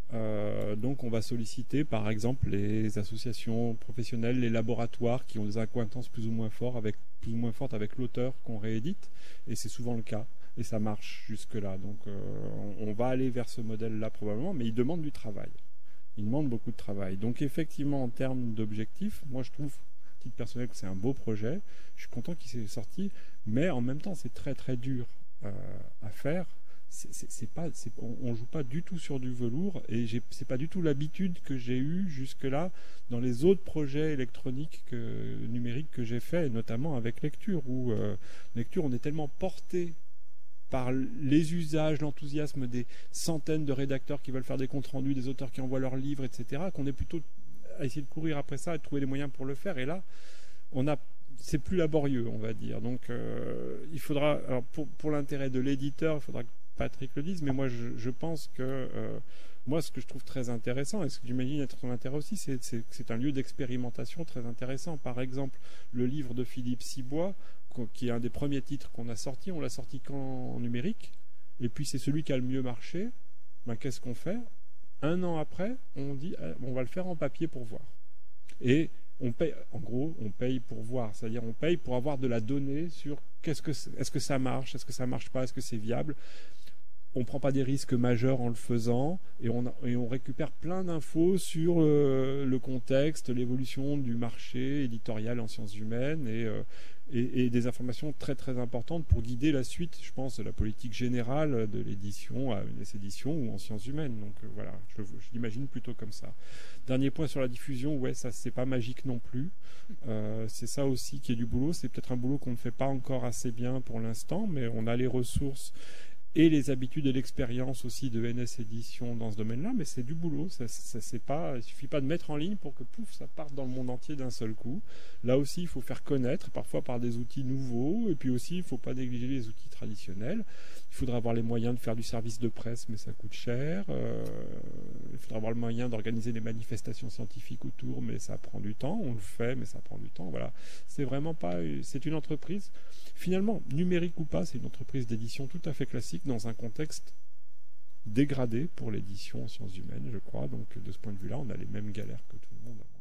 Euh, donc on va solliciter par exemple les associations professionnelles, les laboratoires qui ont des accointances plus ou moins fortes avec, plus ou moins fortes avec l'auteur qu'on réédite, et c'est souvent le cas. Et ça marche jusque-là. Donc euh, on, on va aller vers ce modèle-là probablement, mais il demande du travail. Il demande beaucoup de travail. Donc effectivement, en termes d'objectifs, moi je trouve, à titre personnel, que c'est un beau projet. Je suis content qu'il s'est sorti, mais en même temps, c'est très très dur euh, à faire. C'est, c'est, c'est pas, c'est, on ne joue pas du tout sur du velours, et j'ai, c'est pas du tout l'habitude que j'ai eue jusque-là dans les autres projets électroniques que, numériques que j'ai fait, et notamment avec Lecture, où euh, Lecture, on est tellement porté par les usages, l'enthousiasme des centaines de rédacteurs qui veulent faire des comptes rendus, des auteurs qui envoient leurs livres, et cetera, qu'on est plutôt à essayer de courir après ça et de trouver les moyens pour le faire. Et là, on a, c'est plus laborieux, on va dire. Donc, euh, il faudra, alors pour, pour l'intérêt de l'éditeur, il faudra que Patrick le dise, mais moi, je, je pense que euh, moi, ce que je trouve très intéressant, et ce que j'imagine être son intérêt aussi, c'est, c'est, c'est un lieu d'expérimentation très intéressant. Par exemple, le livre de Philippe Cibois, qui est un des premiers titres qu'on a sorti, on l'a sorti qu'en numérique, et puis c'est celui qui a le mieux marché. Ben, qu'est-ce qu'on fait? Un an après, on dit eh, on va le faire en papier pour voir. Et on paye, en gros, on paye pour voir, c'est-à-dire on paye pour avoir de la donnée sur qu'est-ce que c'est, est-ce que ça marche, est-ce que ça marche pas, est-ce que c'est viable. On ne prend pas des risques majeurs en le faisant, et on, a, et on récupère plein d'infos sur euh, le contexte, l'évolution du marché éditorial en sciences humaines, et, euh, et, et des informations très très importantes pour guider la suite, je pense, de la politique générale de l'édition à une édition ou en sciences humaines. Donc euh, voilà, je, je l'imagine plutôt comme ça. Dernier point sur la diffusion, ouais, ça c'est pas magique non plus. Euh, c'est ça aussi qui est du boulot. C'est peut-être un boulot qu'on ne fait pas encore assez bien pour l'instant, mais on a les ressources et les habitudes et l'expérience aussi de N S Édition dans ce domaine-là, mais c'est du boulot. Ça, ça, c'est pas, il ne suffit pas de mettre en ligne pour que pouf, ça parte dans le monde entier d'un seul coup. Là aussi, il faut faire connaître, parfois par des outils nouveaux, et puis aussi, il ne faut pas négliger les outils traditionnels. Il faudra avoir les moyens de faire du service de presse, mais ça coûte cher. Euh, il faudra avoir le moyen d'organiser des manifestations scientifiques autour, mais ça prend du temps. On le fait, mais ça prend du temps. Voilà. C'est vraiment pas, c'est une entreprise, finalement, numérique ou pas, c'est une entreprise d'édition tout à fait classique dans un contexte dégradé pour l'édition en sciences humaines, je crois. Donc, de ce point de vue-là, on a les mêmes galères que tout le monde.